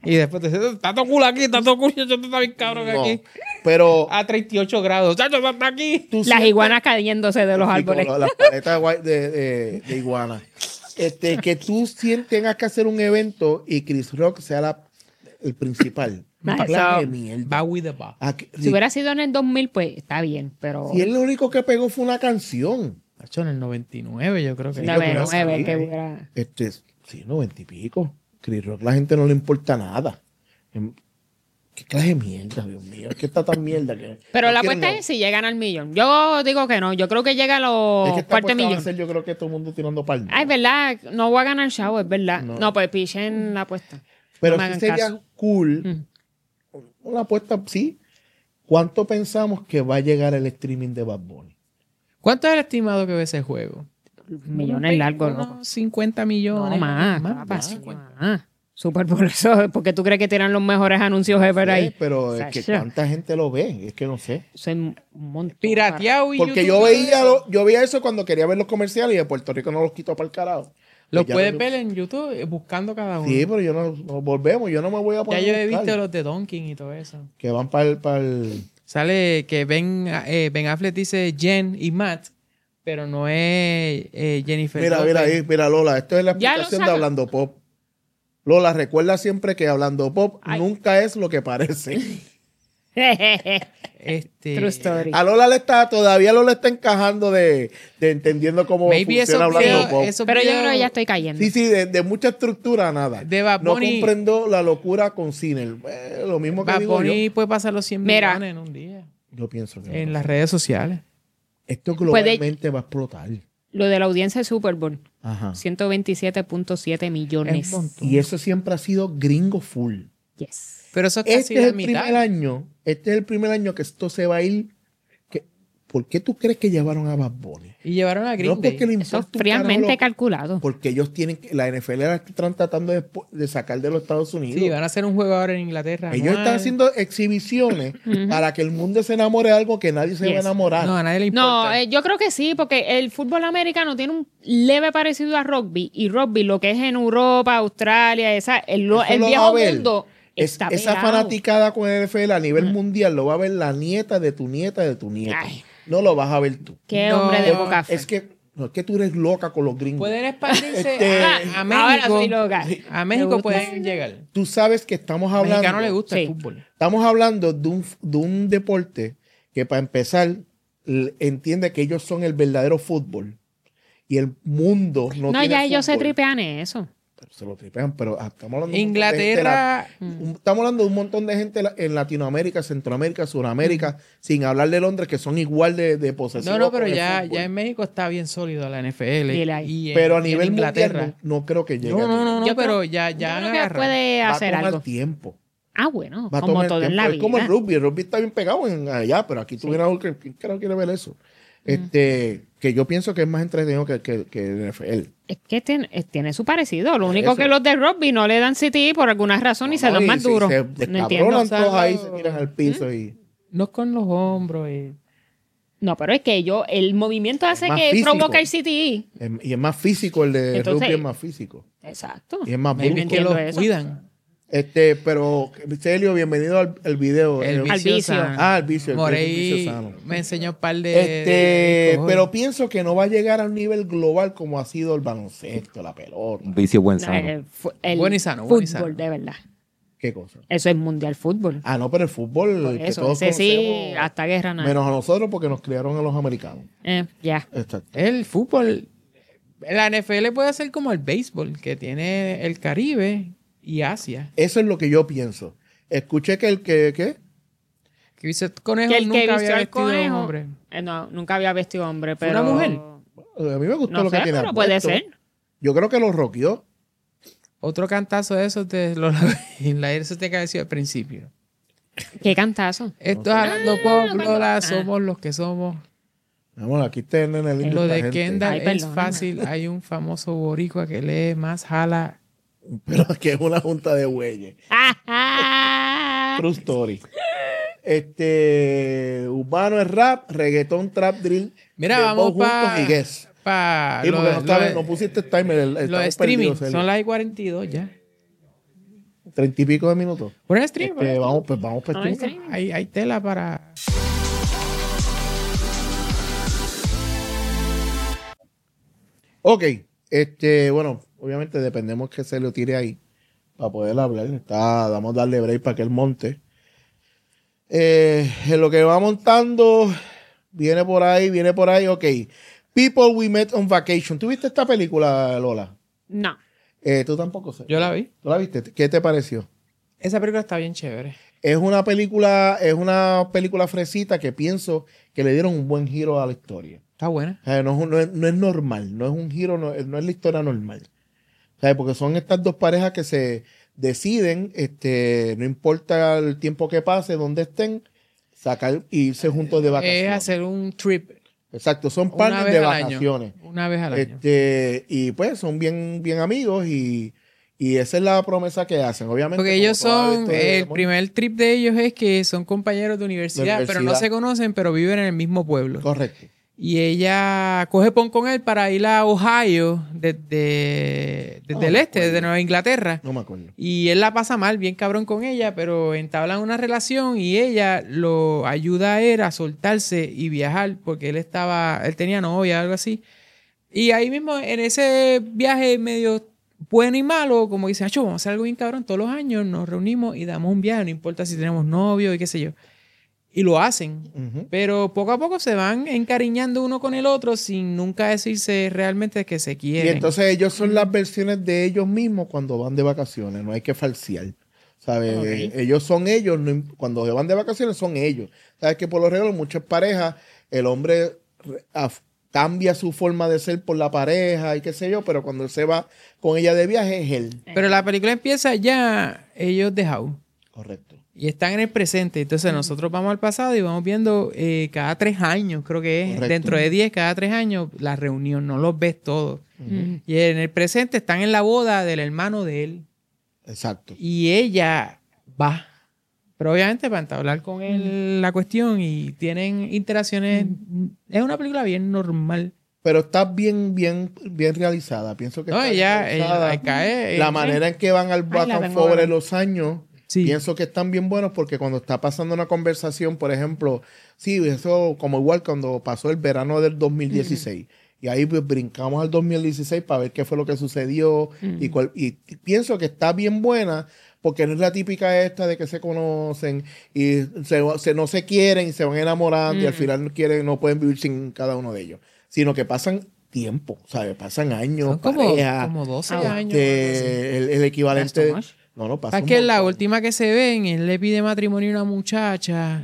Y después te dice, está todo cool aquí, está todo cool, yo está bien cabrón No, aquí. pero A 38 grados. ¡Chacho, está aquí! tú Las sientes- iguanas cayéndose de los Sí, árboles. como las paletas de iguana. Que tú tengas que hacer un evento y Chris Rock sea el principal. Ah, Una clase de eso- mierda. Va with the bar. Si hubiera sido en el 2000, pues está bien, pero... Si él lo único que pegó fue una canción. Chacho, en el 99 yo creo que... Sí, No, yo creo 99, sí. que hubiera... Sí, 90 y pico. Chris Rock, la gente no le importa nada. ¿Qué clase de mierda, Dios mío? Es que está tan mierda que... Pero no la quiero, apuesta no. es si llegan al millón. Yo digo que no. Yo creo que llega a los Es que esta cuartos apuesta va a millón. ser, yo creo que todo el mundo tirando par. Ay, verdad. No voy a ganar chavo, es verdad. No. No, pues pichen la apuesta. Pero no me sí hagan sería caso. cool. Una apuesta, sí. ¿Cuánto pensamos que va a llegar el streaming de Bad Bunny? ¿Cuánto es el estimado que ve ese juego? Millones largos, Unos loco. 50 millones. No, más. más, Papá, más. más. Súper por eso. Porque tú crees que tiran los mejores anuncios ever Sí, ahí. pero es que Sacha. cuánta gente lo ve, es que no sé. Eso es un montón. Pirateado y Porque YouTube, yo veía eso cuando quería ver los comerciales y de Puerto Rico no los quito para el carajo. Lo Pues ya puedes no- ver en YouTube buscando cada uno. Sí, pero yo no volvemos, yo no me voy a Ya poner yo a he buscar. visto los de Donkey y todo eso. Que van para el... Sale que Ben Affleck dice Jen y Matt, pero no es Jennifer. Mira, Lopez. mira ahí, mira Lola, esto es la Ya lo explicación de saca. Hablando Pop. Lola, recuerda siempre que Hablando Pop Ay. nunca es lo que parece. Este, True story. A Lola todavía Lola está encajando de entendiendo cómo Maybe funciona esos Hablando videos, Pop. esos Pero yo videos creo que ya estoy cayendo. Sí, de mucha estructura, nada. de Bad No Bunny, comprendo la locura con Cine. Lo mismo que Bad digo yo. Bunny puede pasar los 100 Mira. millones en un día. Yo pienso que En no. las redes sociales. Esto globalmente va a explotar. Lo de la audiencia de Super Bowl. Ajá. 127.7 millones. Es un montón. Y eso siempre ha sido gringo full. Yes. Pero eso es casi Este es la el mitad. primer año. Este es el primer año que esto se va a ir. ¿Por qué tú crees que llevaron a Bad Bunny? Y llevaron a Green No porque le Day. Eso importa un fríamente carajo calculado. porque ellos tienen la NFL la están tratando de sacar de los Estados Unidos. Sí, van a hacer un juego ahora en Inglaterra. Ellos anual. están haciendo exhibiciones para que el mundo se enamore de algo que nadie se va a Yes. enamorar. No, a nadie le importa. No, yo creo que sí, porque el fútbol americano tiene un leve parecido a rugby. Y rugby, lo que es en Europa, Australia, Eso el lo viejo va a ver. mundo está esa pegado. fanaticada con el NFL a nivel mundial lo va a ver la nieta de tu nieta de tu nieta. Ay. No lo vas a ver tú. Qué No, hombre de boca Es que, no, es que tú eres loca con los gringos. Pueden expandirse Este- a Ahora México. soy loca. A Me México gusta. pueden llegar. Tú sabes que estamos Al hablando. mexicano le gusta Sí. el fútbol. Estamos hablando de un deporte que para empezar entiende que ellos son el verdadero fútbol y el mundo no, No, tiene ya ellos se fútbol. tripean eso. Pero se lo tripean, pero estamos hablando de un montón de Inglaterra, gente estamos hablando de un montón de gente en Latinoamérica, Centroamérica, Suramérica, sin hablar de Londres, que son igual de posesivos. no, pero con el ya, fútbol. ya en México está bien sólido la NFL. Dile ahí. Y en- Pero a y en nivel Inglaterra. mundial no creo que llegue. No, Yo pero creo- ya Yo han creo que agarrado. puede Va a hacer tomar algo. tiempo. Ah, bueno, Va a como tomar todo en tiempo. la Es vida. como el rugby. El rugby está bien pegado allá, pero aquí tú vienes a ver, ¿quién carajo quiere ver eso? Que yo pienso que es más entretenido que el NFL. Es que tiene su parecido. Lo único Eso. que los de rugby no le dan CTI por alguna razón y se dan No, más si duros. Se No entiendo. descabronan todos ahí, ¿Sabes? se tiran al piso y... No con los hombros. No, pero es que el movimiento hace más que físico. provoca el CTI. Y es más físico, el de Entonces- rugby es más físico. Exacto. Y es más Maybe brusco. que entiendo los eso. cuidan. Pero, Celio, bienvenido al video. El Al vicio. sano. el vicio. El Morey vicio sano. me enseñó un par de cosas. Pero pienso que no va a llegar a un nivel global como ha sido el baloncesto, la pelota. Un vicio buen No, sano. el Buen y sano, fútbol, buen y sano. de verdad. ¿Qué cosa? Eso es mundial fútbol. Ah, no, pero el fútbol Por que eso, todos ese sí, conocemos, hasta guerra nada. menos a nosotros porque nos criaron a los americanos. Ya. Exacto. El fútbol, la NFL puede ser como el béisbol, que tiene el Caribe y Asia. Eso es lo que yo pienso. Escuché que ¿qué? Que dice conejo Que el nunca que había vistió al vestido de conejo. hombre. No, nunca había vestido hombre, ¿Fue pero. una mujer? A mí me gustó No lo sé, que tiene pero puede puesto. ser. Yo creo que lo rockeó. Otro cantazo de esos de los eso te que decir al principio. Qué cantazo. Esto es hablando pop, Lola, somos los que somos. Vamos, aquí tienen el link Lo la de gente. Kendall Ay, es perdóname. fácil. Hay un famoso boricua que lee más jala. Pero que es una junta de güeyes. True story. Urbano es rap, reggaetón, trap, drill. Mira, dembow vamos para juntos y guess. Sí, porque no pusiste timer. Lo de estamos streaming. perdidos, Celio. Son las 42 ya. 30 y pico de minutos. Por el stream. Vamos para Ay, stream. sí. Hay tela para... Ok, bueno, obviamente dependemos que se lo tire ahí para poder hablar. Vamos a darle break para que él monte. En lo que va montando, viene por ahí, ok. People We Met on Vacation. ¿Tú viste esta película, Lola? No. Tú tampoco sé. Yo la vi. ¿Tú la viste? ¿Qué te pareció? Esa película está bien chévere. Es una película fresita que pienso que le dieron un buen giro a la historia. Está buena. O sea, no es normal, no es un giro, no es la historia normal. O sea, porque son estas dos parejas que se deciden, no importa el tiempo que pase, donde estén, sacar e irse juntos de vacaciones. Es hacer un trip. Exacto, son Una partners vez de al vacaciones. año. Una vez al año. Y pues son bien, bien amigos y esa es la promesa que hacen, obviamente. Porque como ellos toda la son, historia de el amor. primer trip de ellos es que son compañeros de universidad, pero no se conocen, pero viven en el mismo pueblo. Correcto. Y ella coge pon con él para ir a Ohio desde el este, desde Nueva Inglaterra. No me acuerdo. Y él la pasa mal, bien cabrón con ella, pero entablan una relación y ella lo ayuda a él a soltarse y viajar porque él tenía novia, algo así. Y ahí mismo, en ese viaje medio bueno y malo, como dice, vamos a hacer algo bien cabrón, todos los años nos reunimos y damos un viaje, no importa si tenemos novio y qué sé yo. Y lo hacen, pero poco a poco se van encariñando uno con el otro sin nunca decirse realmente que se quieren. Y entonces ellos son las versiones de ellos mismos cuando van de vacaciones, no hay que falsear. ¿Sabes? Okay. Ellos son ellos, cuando se van de vacaciones son ellos. ¿Sabes? Que por lo regular muchas parejas, el hombre cambia su forma de ser por la pareja y qué sé yo, pero cuando él se va con ella de viaje es él. Pero la película empieza ya ellos dejados. Correcto. Y están en el presente. Entonces nosotros vamos al pasado y vamos viendo cada 3 años, creo que es. Correcto. Dentro de 10, cada 3 años, la reunión. No los ves todos. Y en el presente están en la boda del hermano de él. Exacto. Y ella va. Pero obviamente para entablar con él la cuestión y tienen interacciones. Es una película bien normal. Pero está bien, bien, bien realizada. Pienso que No, está ella realizada. cae. La manera en que van al back la and tengo forward ahora. en los años, Sí. pienso que están bien buenos porque cuando está pasando una conversación, por ejemplo, sí, eso como igual cuando pasó el verano del 2016. Y ahí pues, brincamos al 2016 para ver qué fue lo que sucedió. Y pienso que está bien buena porque no es la típica esta de que se conocen y no se quieren y se van enamorando y al final no pueden vivir sin cada uno de ellos. Sino que pasan tiempo, ¿sabes? Pasan años, Son pareja, como 12 Ah, años. el equivalente. That's too much. No, pasa Es un que la montón. última que se ven, él le pide matrimonio a una muchacha.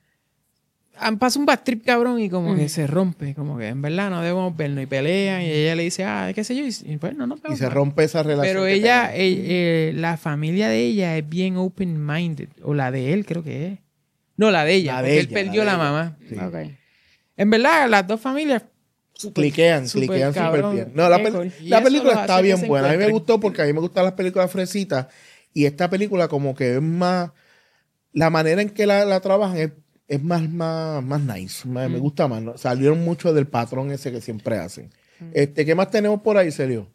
Pasa un bad trip cabrón y como que se rompe. Como que en verdad no debemos vernos y pelean. Y ella le dice, qué sé yo. Y pues no nos Y vemos se más. rompe esa relación. Pero que ella, tenían. la familia de ella es bien open-minded. O la de él, creo que es. No, la de ella. La de porque él ella, perdió la la de ella. mamá. Sí. Ok. En verdad, las dos familias. Cliquean súper bien. No, la Y película eso los está hace que bien se buena. A mí me encuentren. gustó porque a mí me gustan las películas fresitas. Y esta película como que es más... La manera en que la trabajan es más nice. Me gusta más. ¿no? Salieron mucho del patrón ese que siempre hacen. ¿Qué más tenemos por ahí, Sergio?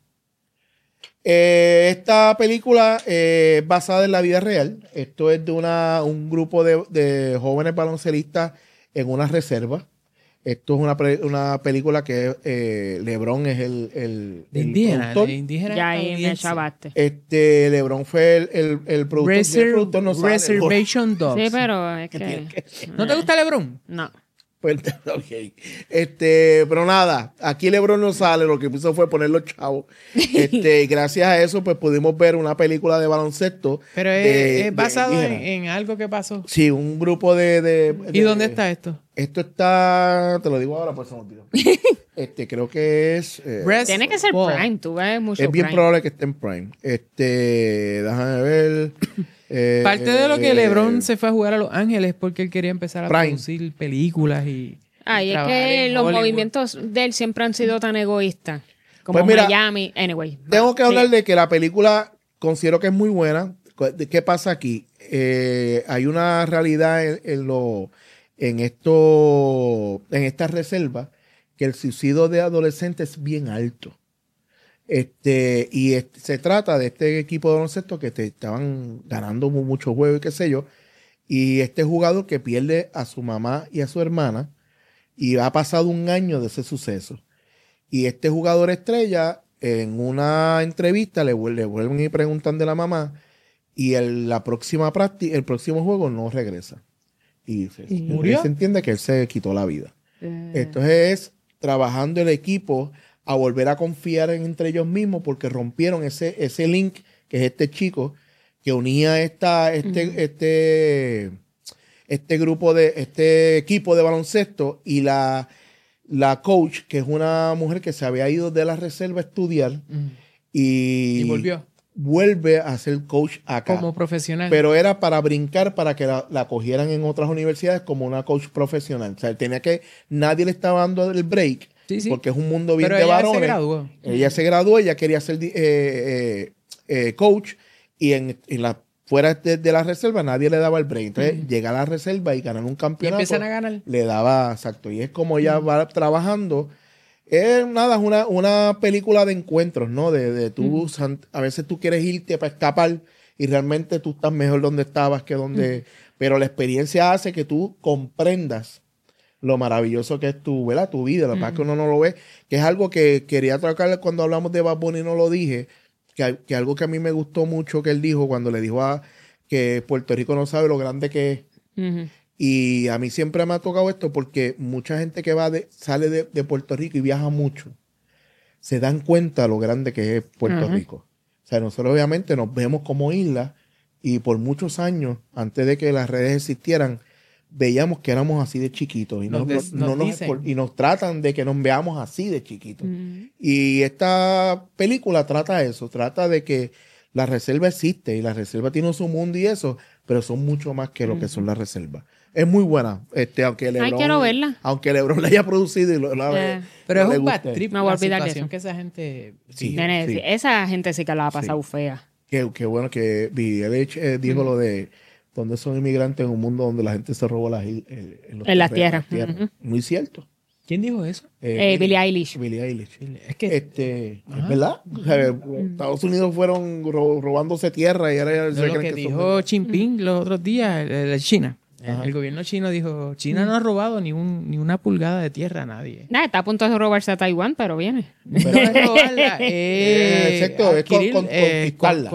Esta película es basada en la vida real. Esto es de un grupo de jóvenes baloncelistas en una reserva. Esto es una película que LeBron es el indígena. productor. De indígena Ya ahí me estadounidense. chavaste. LeBron fue el productor. El productor no sale, Reservation Dogs. Sí, pero es que... ¿No te gusta LeBron? No. Pues, ok. Pero nada, aquí LeBron no sale, lo que hizo fue poner los chavos. Gracias a eso, pues pudimos ver una película de baloncesto. Pero de es basado indígenas. en algo que pasó. Sí, un grupo ¿Y dónde está esto? Esto está, te lo digo ahora, pues se me olvidó. Creo que es. Tiene que ser Ball. Prime, tú ves mucho Es bien Prime. probable que esté en Prime. Déjame ver. Parte de lo que LeBron se fue a jugar a Los Ángeles porque él quería empezar a Prime. producir películas y Ay, es trabajar que en los Hollywood. movimientos de él siempre han sido tan egoístas. Como Pues mira, Miami. Anyway. Tengo que Sí. hablar de que la película considero que es muy buena. ¿Qué pasa aquí? Hay una realidad en esta reserva que el suicidio de adolescentes es bien alto. Se trata de este equipo de baloncesto que estaban ganando muchos juegos y qué sé yo. Y este jugador que pierde a su mamá y a su hermana. Y ha pasado un año de ese suceso. Y este jugador estrella, en una entrevista, le vuelven y preguntan de la mamá. Y la próxima práctica, el próximo juego no regresa. Y ¿Murió? se entiende que él se quitó la vida. Entonces es trabajando el equipo a volver a confiar entre ellos mismos porque rompieron ese link que es este chico que unía este equipo de baloncesto y la coach, que es una mujer que se había ido de la reserva a estudiar y vuelve a ser coach acá. Como profesional. Pero era para brincar, para que la cogieran en otras universidades como una coach profesional. O sea, nadie le estaba dando el break, porque es un mundo bien de varones. Se graduó. Ella se graduó, ella quería ser coach y fuera de la reserva nadie le daba el break. Entonces llega a la reserva y ganan un campeonato. Y empiezan a ganar. Le daba, exacto. Y es como ella va trabajando. Es una película de encuentros, ¿no? A veces tú quieres irte para escapar y realmente tú estás mejor donde estabas que donde... Pero la experiencia hace que tú comprendas lo maravilloso que es tu vida. Lo que pasa es que uno no lo ve. Que es algo que quería tocar cuando hablamos de Bad Bunny, no lo dije. Que algo que a mí me gustó mucho que él dijo cuando le dijo que Puerto Rico no sabe lo grande que es. Y a mí siempre me ha tocado esto porque mucha gente que sale de Puerto Rico y viaja mucho, se dan cuenta de lo grande que es Puerto Rico. O sea, nosotros obviamente nos vemos como isla y por muchos años, antes de que las redes existieran, veíamos que éramos así de chiquitos y nos tratan de que nos veamos así de chiquitos. Y esta película trata eso, trata de que la reserva existe y la reserva tiene su mundo y eso, pero son mucho más que lo que son las reservas. Es muy buena, aunque LeBron, quiero verla. Aunque LeBron la haya producido y pero no es le un bad guste. trip Me voy a la olvidar de situación eso. que esa gente... Nene, esa gente sí que la ha pasado fea. Qué bueno que Billie Eilish dijo lo de donde son inmigrantes en un mundo donde la gente se robó En las tierras. Muy cierto. ¿Quién dijo eso? Billie Eilish. Billie Eilish. Es que... es verdad. O sea, Estados Unidos fueron robándose tierra y ahora lo que dijo Xi Jinping los otros días, el China. El gobierno chino dijo, China no ha robado ni una pulgada de tierra a nadie. Nada, está a punto de robarse a Taiwán, pero viene. No es robarla, exacto, es conquistarla.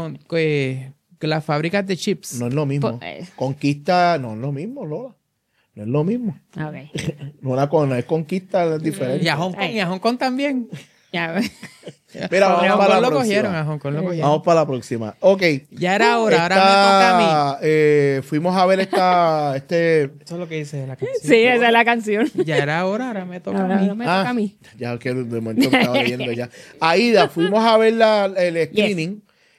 Con las fábricas de chips. No es lo mismo. Conquista no es lo mismo, Lola. No es lo mismo. Okay. No es conquista, es diferente. Y a Hong Kong también. Ya. Mira, vamos para la próxima. A Hong Kong lo cogieron. Vamos para la próxima. Ok. Ya era hora, ahora me toca a mí. Fuimos a ver Eso es lo que dice la canción. Sí, esa es la canción. Ya era hora, ahora me toca a mí. Ahora me toca a mí. Ya que de momento estaba leyendo ya. Aida, fuimos a ver el screening.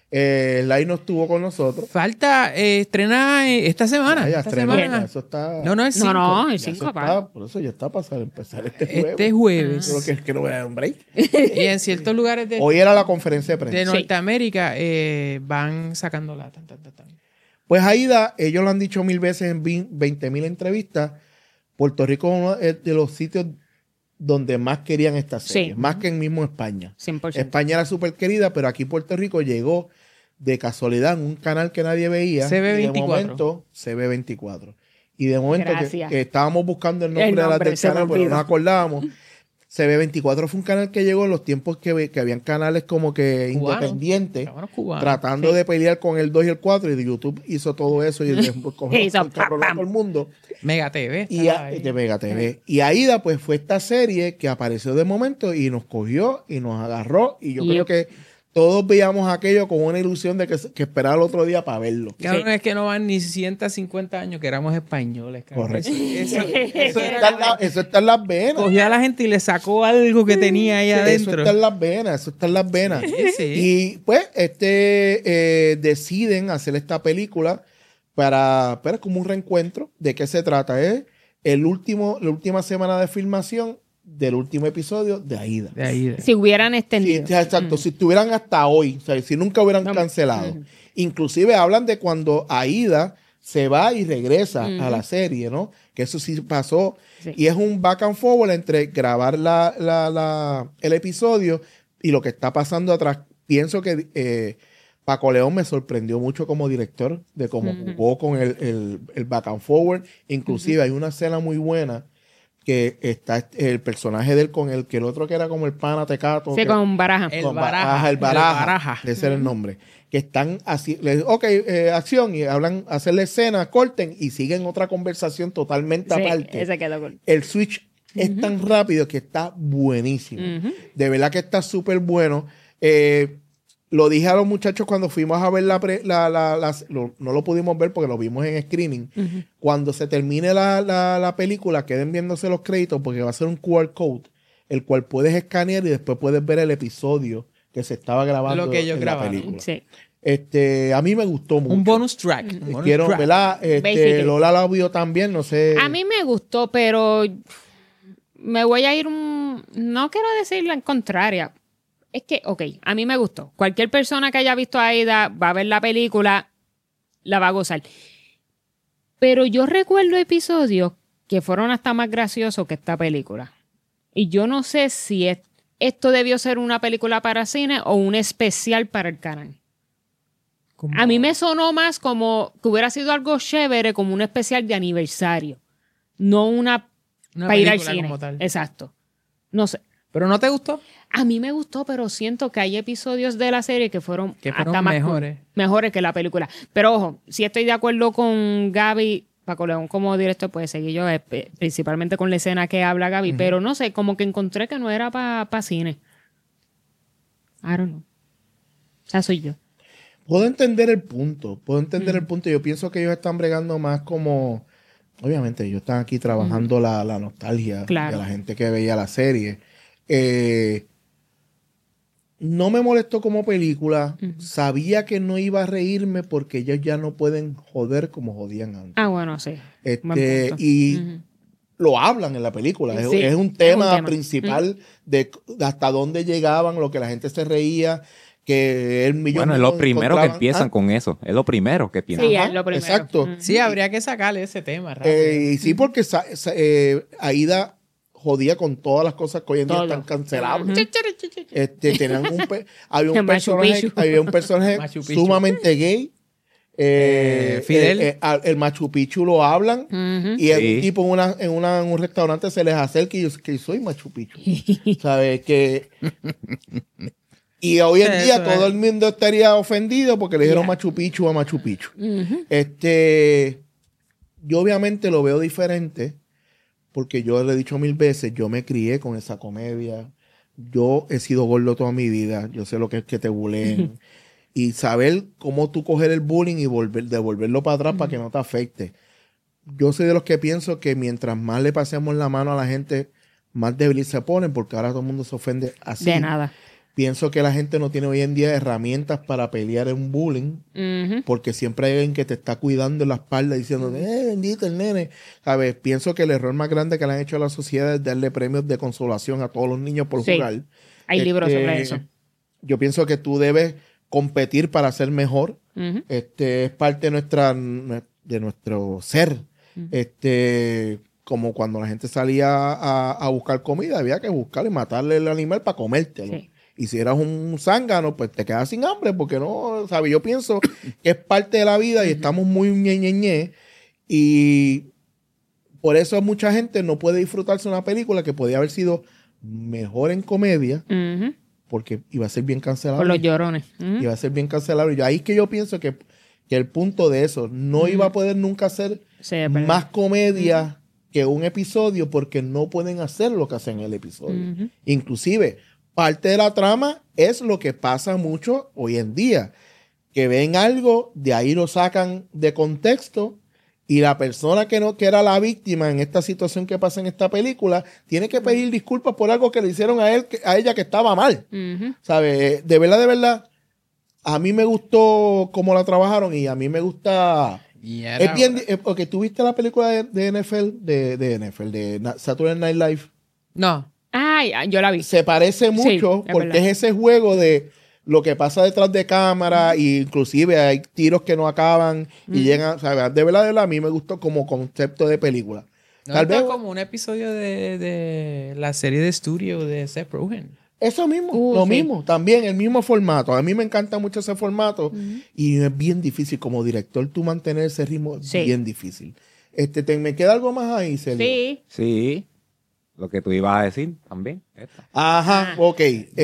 Lai no estuvo con nosotros. Falta estrenar esta semana. Ya esta estrenó, semana. Eso está... No, el 5. No, el Ya 5, eso papá. está, por eso ya está para empezar este jueves. Este jueves. Creo que no voy a dar un break. Y en ciertos lugares Hoy era la conferencia de prensa. de Norteamérica van sacando la tan. Pues Aida, ellos lo han dicho 1000 veces en 20,000 entrevistas. Puerto Rico es uno de los sitios donde más querían esta serie. Sí. Más que en mismo España. 100%. España era súper querida, pero aquí Puerto Rico llegó de casualidad en un canal que nadie veía. CB24. Y de momento, CB24. Y de momento Gracias. que estábamos buscando el nombre del se me canal, pero no olvidó. nos acordábamos. CB24 fue un canal que llegó en los tiempos que habían canales como que Cubanos. independientes, Cabrones cubanos. tratando de pelear con el 2 y el 4, y YouTube hizo todo eso y Hizo el todo el mundo. Mega TV. Y de Vega TV. Y Aida, pues fue esta serie que apareció de momento y nos cogió y nos agarró. Y yo creo que todos veíamos aquello con una ilusión de que esperar el otro día para verlo. Cabrón, es que no van ni 150 años que éramos españoles, cabrón. Correcto. Eso Eso está en las venas. cogió a la gente y le sacó algo que tenía ahí Eso adentro. está en las venas, eso está en las venas. Sí. Y pues deciden hacer esta película para como un reencuentro. ¿De qué se trata? Es la última semana de filmación del último episodio de Aida. De ahí. Si hubieran Sí, extendido. exacto, si estuvieran hasta hoy, o sea, si nunca hubieran cancelado. Inclusive hablan de cuando Aida se va y regresa a la serie, ¿no? Que eso sí pasó. Sí. Y es un back and forward entre grabar el episodio y lo que está pasando atrás. Pienso que Paco León me sorprendió mucho como director de cómo jugó con el back and forward. Inclusive hay una escena muy buena que está el personaje de él con el otro que era como el pana Tecato. Sí, con Baraja. El Con Baraja. el Baraja. Ese era el nombre. Que están así, acción, y hacen la escena, corten y siguen otra conversación totalmente aparte. Ese quedó cool. El switch es tan rápido que está buenísimo. De verdad que está súper bueno. Lo dije a los muchachos cuando fuimos a ver no lo pudimos ver porque lo vimos en screening. Cuando se termine la película, queden viéndose los créditos porque va a ser un QR code, el cual puedes escanear y después puedes ver el episodio que se estaba grabando Lo que ellos en grabaron. la película. Sí. A mí me gustó mucho. Un bonus track. Un bonus Quiero, track. ¿verdad? Basically. Lola la vio también, no sé. A mí me gustó, pero me voy a ir no quiero decir la contraria. Es que, a mí me gustó. Cualquier persona que haya visto a Aida va a ver la película, la va a gozar. Pero yo recuerdo episodios que fueron hasta más graciosos que esta película. Y yo no sé si esto debió ser una película para cine o un especial para el canal. Como- A mí me sonó más como que hubiera sido algo chévere, como un especial de aniversario. No una para ir al película cine. como tal. Exacto. No sé. ¿Pero no te gustó? A mí me gustó, pero siento que hay episodios de la serie que fueron hasta más mejores que la película. Pero ojo, si estoy de acuerdo con Gaby, Paco León como director puede seguir yo, principalmente con la escena que habla Gaby, pero no sé, como que encontré que no era para cine. I don't know. O sea, soy yo. Puedo entender el punto. Yo pienso que ellos están bregando más como... Obviamente, ellos están aquí trabajando la nostalgia Claro. de la gente que veía la serie. No me molestó como película. Sabía que no iba a reírme porque ellos ya no pueden joder como jodían antes. Ah, bueno, sí. Buen punto. Y lo hablan en la película. Sí, es un tema es un tema. principal de hasta dónde llegaban, lo que la gente se reía, que el millón Bueno, es lo primero que empiezan Ah, con eso. Es lo primero que piensan. Sí, ajá, es lo primero. exacto. Sí, habría que sacarle ese tema. rápido. Y sí, porque Aida jodía con todas las cosas que hoy en día Todo. están cancelables. Ujú. Tenían había un Machu personaje Machu Picchu. sumamente gay. Fidel. El Machu Picchu lo hablan Ujú. y el Sí. tipo en un restaurante se les acerca y yo que soy Machu Picchu. ¿Sabes? Y hoy en Sí, día eso todo es. el mundo estaría ofendido porque le dijeron Yeah. Machu Picchu a Machu Picchu. Ujú. Yo obviamente lo veo diferente porque yo le he dicho 1000 veces, yo me crié con esa comedia. Yo he sido gordo toda mi vida. Yo sé lo que es que te buleen. Y saber cómo tú coger el bullying y devolverlo para atrás para que no te afecte. Yo soy de los que pienso que mientras más le pasemos la mano a la gente, más débil se ponen porque ahora todo el mundo se ofende así. De nada. Pienso que la gente no tiene hoy en día herramientas para pelear en bullying Ujú. porque siempre hay alguien que te está cuidando en la espalda diciendo, bendito el nene. ¿Sabes? Pienso que el error más grande que le han hecho a la sociedad es darle premios de consolación a todos los niños por Sí. jugar. Hay libros sobre eso. Yo pienso que tú debes competir para ser mejor. Ujú. Es parte de nuestro ser. Como cuando la gente salía a buscar comida, había que buscar y matarle el animal para comértelo. Sí. Y si eras un zángano, pues te quedas sin hambre, porque no, ¿sabes? Yo pienso que es parte de la vida y estamos muy ñe. Y por eso mucha gente no puede disfrutarse una película que podía haber sido mejor en comedia, Ujú. porque iba a ser bien cancelable. Por los llorones. Ujú. Iba a ser bien cancelable. Ahí es que yo pienso que el punto de eso no iba a poder nunca ser Sí, es verdad. más comedia que un episodio porque no pueden hacer lo que hacen en el episodio. Ujú. Inclusive, parte de la trama es lo que pasa mucho hoy en día, que ven algo, de ahí lo sacan de contexto y la persona que era la víctima en esta situación que pasa en esta película tiene que pedir disculpas por algo que le hicieron a ella que estaba mal. Ujú. ¿Sabes? De verdad, a mí me gustó cómo la trabajaron y a mí me gusta... Y Es era- bien... Porque tú viste la película de NFL, de Saturday Night Live. No. Ay, yo la vi. Se parece mucho es porque verdad. es ese juego de lo que pasa detrás de cámara y inclusive hay tiros que no acaban y llegan... ¿sabes? De verdad, a mí me gustó como concepto de película. No Tal está vez... como un episodio de la serie de estudio de Seth Rogen. Eso mismo, lo mismo, también el mismo formato. A mí me encanta mucho ese formato y es bien difícil como director tú mantener ese ritmo, es bien difícil. ¿Me queda algo más ahí, Celio? Sí. Lo que tú ibas a decir también. Ajá, ok.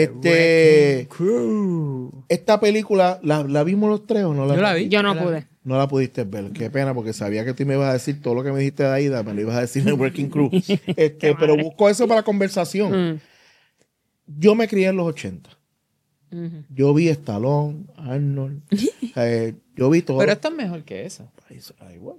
Esta película, ¿la vimos los tres o no la Yo la vi. Yo no pude. No la pudiste ver. Qué pena, porque sabía que tú me ibas a decir todo lo que me dijiste de Aida, me lo ibas a decir en el Working Crew. Pero busco eso para conversación. Yo me crié en los 80. Yo vi Stallone, Arnold. Yo vi todo. Pero esto es mejor que eso. Igual.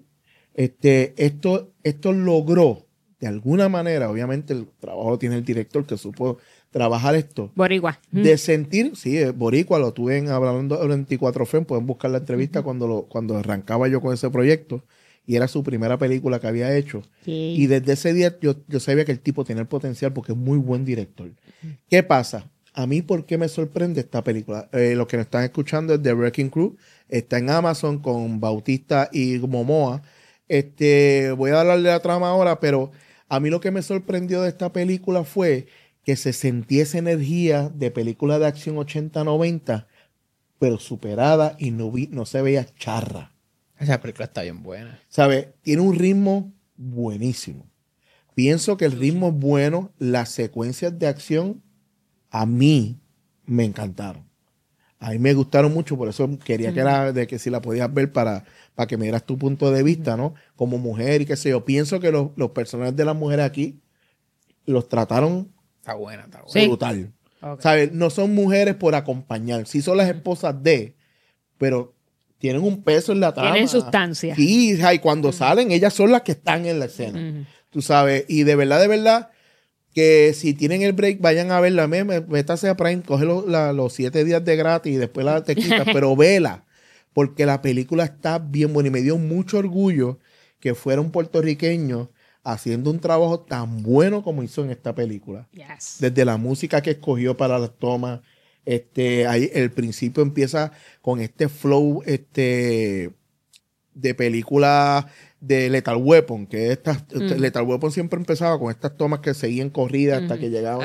Esto logró, de alguna manera, obviamente el trabajo tiene el director que supo trabajar esto. Boricua. De sentir, sí, Boricua lo tuve hablando de 24 Frames, pueden buscar la entrevista cuando arrancaba yo con ese proyecto y era su primera película que había hecho. Sí. Y desde ese día yo sabía que el tipo tenía el potencial porque es muy buen director. ¿Qué pasa? A mí, ¿por qué me sorprende esta película? Los que nos están escuchando es The Wrecking Crew, está en Amazon con Bautista y Momoa. Voy a hablar de la trama ahora, pero a mí lo que me sorprendió de esta película fue que se sentía esa energía de película de acción 80-90, pero superada y no se veía charra. Esa película está bien buena. ¿Sabes? Tiene un ritmo buenísimo. Pienso que el ritmo es bueno. Las secuencias de acción a mí me encantaron. A mí me gustaron mucho, por eso quería que si la podías ver para que me dieras tu punto de vista, ¿no? Como mujer y qué sé yo. Pienso que los personajes de las mujeres aquí los trataron Está buena. brutal. Okay. ¿Sabes? No son mujeres por acompañar. Sí son las esposas de, pero tienen un peso en la trama. Tienen sustancia. Sí, y cuando salen, ellas son las que están en la escena. Tú sabes, y de verdad, que si tienen el break, vayan a verla. Métase a Prime, coge los 7 días de gratis y después la te quitas, pero vela, porque la película está bien buena y me dio mucho orgullo que fuera un puertorriqueño haciendo un trabajo tan bueno como hizo en esta película. Yes. Desde la música que escogió para las tomas, ahí el principio empieza con este flow de película de Lethal Weapon, que Lethal Weapon siempre empezaba con estas tomas que seguían corridas hasta que llegaban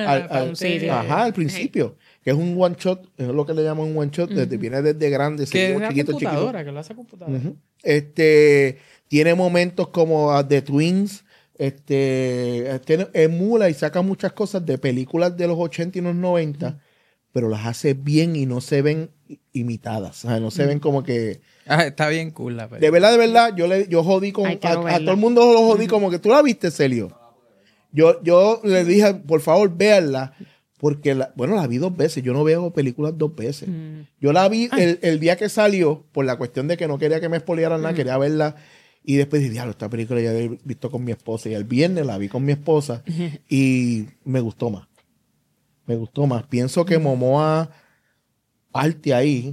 al principio, que es un one shot, es lo que le llaman un one shot, viene desde grande, que es chiquito. Que lo hace computadora. Tiene momentos como The Twins, emula y saca muchas cosas de películas de los 80 y los 90, pero las hace bien y no se ven imitadas, o sea, no se ven como que... está bien cool la película. De verdad, yo jodí con... A todo el mundo lo jodí como que tú la viste, Celio. Yo le dije, por favor, véanla, porque la vi 2 veces. Yo no veo películas 2 veces. Yo la vi el día que salió, por la cuestión de que no quería que me spoilearan nada, quería verla. Y después dije, diablo, esta película ya la he visto con mi esposa. Y el viernes la vi con mi esposa y me gustó más. Pienso que Momoa parte ahí.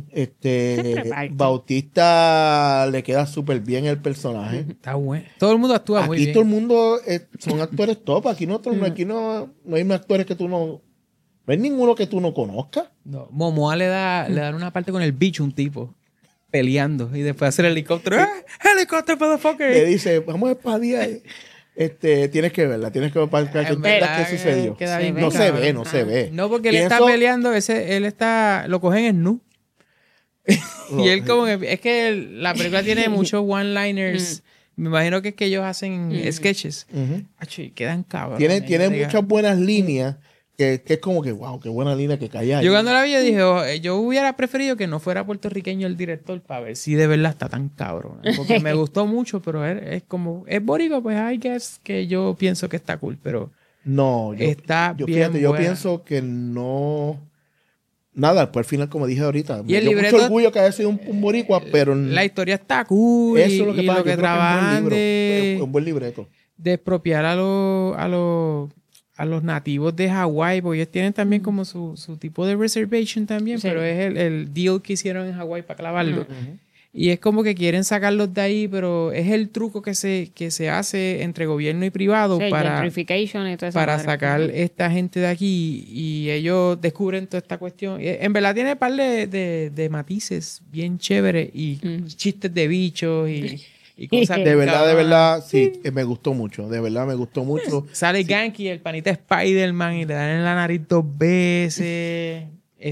Bautista le queda súper bien el personaje. Está bueno. Todo el mundo actúa muy bien. Aquí todo el mundo son actores top. Aquí no hay más actores que tú no... No hay ninguno que tú no conozcas. No, Momoa le dan una parte con el bicho, un tipo peleando y después hacer el helicóptero. ¡Helicóptero, motherfucker! Le dice, vamos a espadear. Tienes que verla, para que entiendas qué sucedió. No se ve. No, porque él está peleando, lo cogen en nu. Y él como que, es que la película tiene muchos one-liners. Me imagino que es que ellos hacen sketches. Y quedan cabros. Tiene muchas buenas líneas. Que es como que, wow, qué buena línea que caía ahí. Yo cuando la vi, yo dije, yo hubiera preferido que no fuera puertorriqueño el director para ver si de verdad está tan cabrón. Porque me gustó mucho, pero es como, es boricua, pues I guess que yo pienso que está cool, pero no, yo pienso que no... Nada, pues al final, como dije ahorita, y el libreto, mucho orgullo que haya sido un boricua, pero... La historia está cool. Eso es lo que pasa. Lo que trabajan es un buen libreto. De expropiar a los nativos de Hawái, porque ellos tienen también como su tipo de reservation también, pero es el deal que hicieron en Hawái para clavarlo. Y es como que quieren sacarlos de ahí, pero es el truco que se hace entre gobierno y privado para sacar esta gente de aquí, y ellos descubren toda esta cuestión. En verdad tiene un par de matices bien chéveres y chistes de bichos y cosas De verdad, cabronas. sí, me gustó mucho. De verdad, me gustó mucho. Sale Ganky, el panita Spider-Man, y le dan en la nariz 2 veces.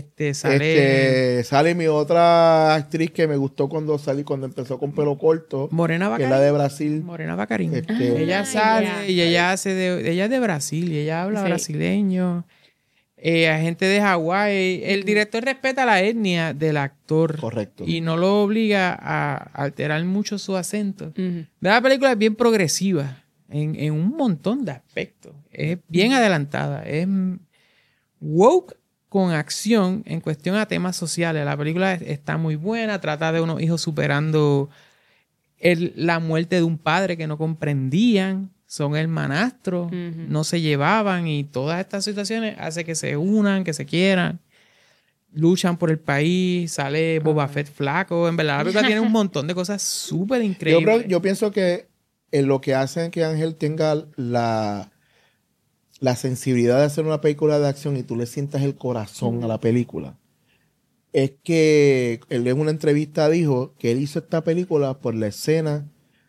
Sale mi otra actriz que me gustó cuando empezó con pelo corto. Morena que es Baccarin. la de Brasil. Morena Baccarin. Ella sale ya. y ella ella es de Brasil y ella habla Sí. brasileño. Agente de Hawái. El director respeta la etnia del actor. Correcto. Y no lo obliga a alterar mucho su acento. Ujú. La película es bien progresiva en un montón de aspectos. Es bien adelantada. Es woke con acción en cuestión a temas sociales. La película está muy buena. Trata de unos hijos superando la muerte de un padre que no comprendían. Son hermanastros, Ujú. no se llevaban, y todas estas situaciones hace que se unan, que se quieran, luchan por el país. Sale Boba Fett flaco. En verdad, la película tiene un montón de cosas súper increíbles. Yo pienso que en lo que hace que Ángel tenga la sensibilidad de hacer una película de acción y tú le sientas el corazón a la película, es que él en una entrevista dijo que él hizo esta película por una escena,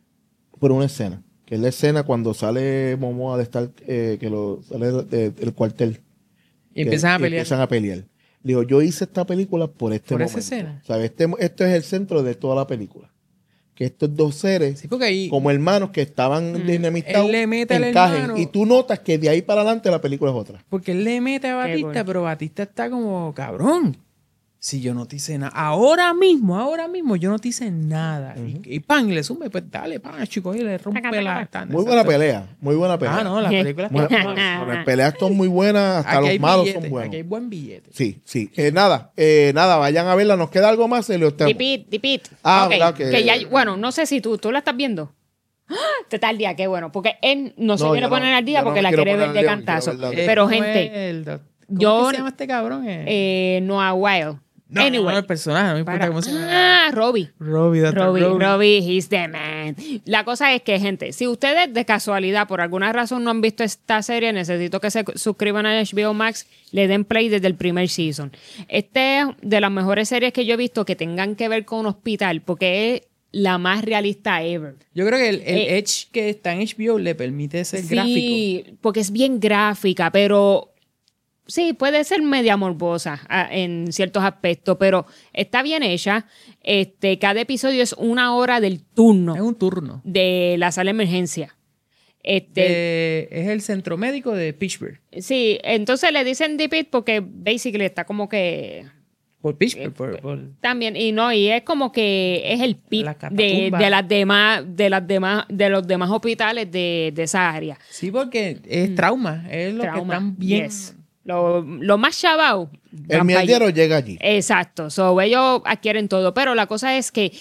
que es la escena cuando sale Momoa de estar, sale del cuartel. Y empiezan a que pelear. empiezan a pelear. Digo, yo hice esta película por este Por momento. esa escena. ¿Sabes? Esto es el centro de toda la película. Que estos dos seres, Sí, porque ahí como hermanos que estaban dinamitados, Él le mete al encajen. hermano. Y tú notas que de ahí para adelante la película es otra. porque él le mete a Batista, cool. pero Batista está como, cabrón, si yo no te hice nada, ahora mismo yo no te hice nada. Y pan, y le sube, pues dale, pan, chico, y le rompe la... Muy buena pelea, muy buena pelea. Ah, no, la película está Bueno, las peleas son muy buenas, hasta Aquí hay los malos billete, son buenos. Aquí hay buen billete. Sí, sí. Nada, vayan a verla. ¿Nos queda algo más? Dipit. Ah, Ok, verdad que- que ya, bueno, no sé si tú la estás viendo. ¡Ah! Te está al día, qué bueno. Porque él no se No, quiere yo no- poner al día yo no porque me la quiero quiere poner ver al de día, yo cantazo. quiero verla. Pero, ¿Cómo gente, es ¿cómo yo- que se llama este cabrón? Noah Wild. No, Anyway. no, el personaje, no me importa Para- cómo se llama. Robbie. Robbie, he's the man. La cosa es que, gente, si ustedes de casualidad, por alguna razón, no han visto esta serie, necesito que se suscriban a HBO Max, le den play desde el primer season. Este es de las mejores series que yo he visto que tengan que ver con un hospital, porque es la más realista ever. Yo creo que el Edge que está en HBO le permite ser gráfico. Sí, porque es bien gráfica, pero sí, puede ser media morbosa en ciertos aspectos, pero está bien hecha. Cada episodio es 1 hora del turno Es un turno. de la sala de emergencia. Es el centro médico de Pittsburgh. Sí, entonces le dicen DPIT porque basically está como que Por Pittsburgh. por- también, y es como que es el pit La de catatumba. de los demás hospitales de esa área. Sí, porque es trauma. Es lo que Trauma, están bien. yes. Lo más chavao. El van pa' mierdero allí. llega allí. Exacto. So, ellos adquieren todo. Pero la cosa es que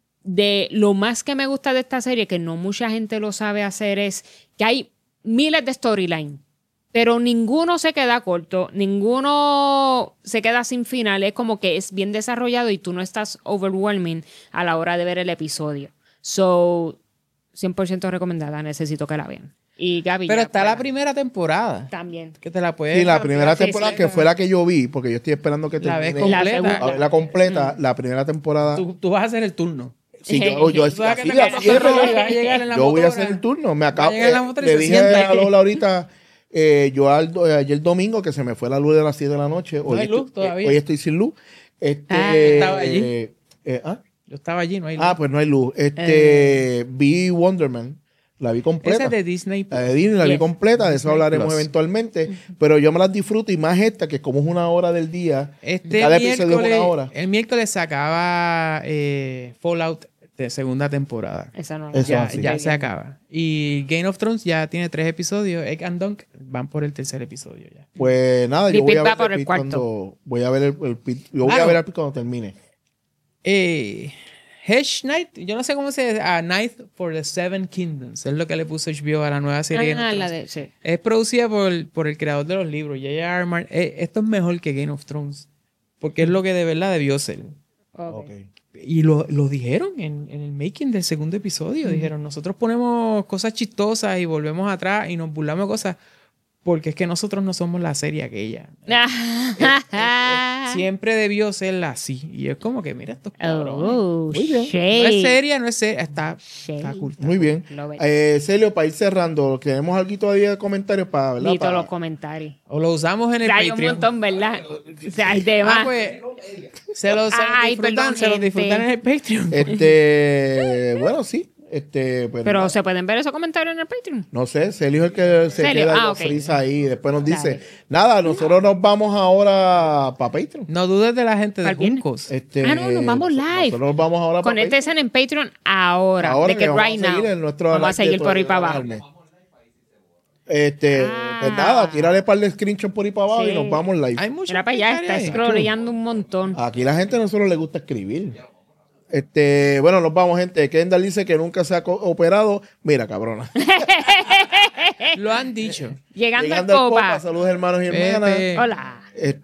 de lo más que me gusta de esta serie, que no mucha gente lo sabe hacer, es que hay miles de storylines. Pero ninguno se queda corto, ninguno se queda sin final. Es como que es bien desarrollado y tú no estás overwhelming a la hora de ver el episodio. So, 100% recomendada. Necesito que la vean. Y Gaby. Pero ya, está la pues, primera temporada. también. Que te la puedes... Sí, la primera sí, temporada sí. que fue la que yo vi, porque yo estoy esperando que La ves termine. La completa. segunda. A ver la completa, la primera temporada. Tú vas a hacer el turno. Sí, yo Tú sabes que así te así vas a es, ¿verdad? llegar en la Yo voy a motora. hacer el turno. Me Va acabo, a llegar en la motora y le se dije sienta. a Lola ahorita, ayer domingo que se me fue la luz de las 7 de la noche. Hoy hay luz estoy, todavía. hoy estoy sin luz. yo estaba allí. ¿Ah? Yo estaba allí, no hay... Pues no hay luz. Vi Wonder Man. La vi completa. Esa es de Disney. La de Disney la vi Yes. completa, de eso hablaremos Plus. eventualmente. Pero yo me las disfruto y más esta, que como es 1 hora del día, cada episodio es 1 hora. El miércoles se acaba Fallout de segunda temporada. Esa no Eso Ya, así. ya se acaba. Y Game of Thrones ya tiene 3 episodios. Egg and Dunk van por el 3er episodio ya. Pues nada, yo Mi voy pit a va ver por el pit cuarto. cuando voy a ver el pit. Yo voy Claro. a ver el pit cuando termine. Hedge Knight, yo no sé cómo se dice, Knight for the Seven Kingdoms. Es lo que le puso HBO a la nueva serie. Game of la Thrones. de, sí. Es producida por el creador de los libros, J.R.R. Martin. Esto es mejor que Game of Thrones. Porque es lo que de verdad debió ser. Ok. Y lo dijeron en el making del segundo episodio. Dijeron, nosotros ponemos cosas chistosas y volvemos atrás y nos burlamos de cosas porque es que nosotros no somos la serie aquella. siempre debió ser así. Y es como que, mira estos cabrones. Oh, Muy bien. shade. No es seria, no es seria. Está cool. Muy bien. Lo ve. Celio, para ir cerrando, ¿tenemos algo todavía de comentarios para, verdad? Vi todos Para- los comentarios. O lo usamos en el Hay un Patreon. montón, ¿verdad? O sea, hay demás. Pues, se los Ay, disfrutan, perdón, se los gente. disfrutan en el Patreon. Bueno, sí. Pues, Pero nada. se pueden ver esos comentarios en el Patreon. No sé, Celio es el que se Celio, queda y ah, lo ok. frisa ahí. Después nos dice, Dale. nada, nosotros nos vamos ahora para Patreon. No dudes de la gente de ¿Para quién? Juncos. Ah, no, nos vamos live. Nosotros nos vamos ahora para Conéctense en Patreon ahora. Ahora de que vamos right a seguir now. en nuestro Vamos a live de seguir por ahí todo para el abajo. mes. Pues nada, tírale un par de screenshots por ahí para abajo Sí. y nos vamos live. Hay muchos Mira para allá, está comentarios ahí. scrolleando un montón. Aquí la gente no solo le gusta escribir. Bueno, nos vamos, gente. Kendall dice que nunca se ha operado. Mira, cabrona. Lo han dicho. Llegando al Llegando al Popa. Popa, saludos hermanos y hermanas. Pepe. Hola.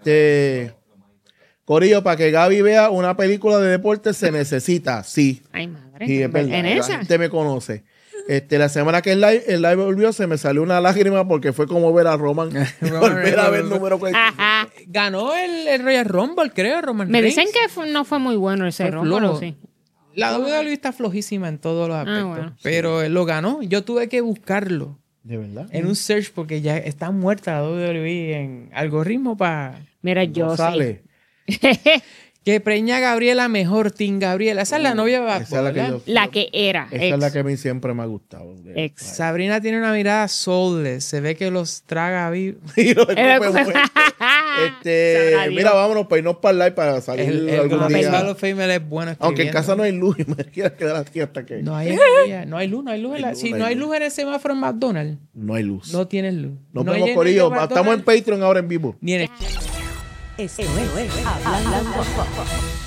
Corillo, para que Gaby vea una película de deporte se necesita, sí. Ay, madre. Sí, es verdad. En La esa. gente me conoce. La semana que el live volvió, se me salió una lágrima porque fue como ver a Roman. Volver a ver número 40. Ajá. Ganó el Royal Rumble, creo, Roman Me Reigns. dicen que no fue muy bueno ese Fue rombo, flojo. sí. La WWE está flojísima en todos los aspectos. Bueno. Pero él lo ganó. Yo tuve que buscarlo De verdad. en un search porque ya está muerta la WWE en algoritmo para Mira, yo No sí. sale. que preña a Gabriela mejor, Team Gabriela. Esa es la novia de Bad Esa es la Bunny, que ¿verdad? yo- La que era. Esa es la que a mí siempre me ha gustado. Ex. Sabrina tiene una mirada soulless. Se ve que los traga vivo. Y lo escupe muerto. Sabrá Dios. Mira, vámonos para irnos para el live para salir El algún Hall día. of Fame es bueno Aunque en escribiendo. casa no hay luz y me quiera quedar aquí hasta que No hay energía, no hay luz, no hay luz. luz, Si no no hay hay luz en el semáforo en McDonald's, no hay luz. no tienes luz. Nos No hay vemos, Corillo. energía en Estamos en McDonald's, Patreon ahora en vivo. ni en el... Esto es Hablando Popa.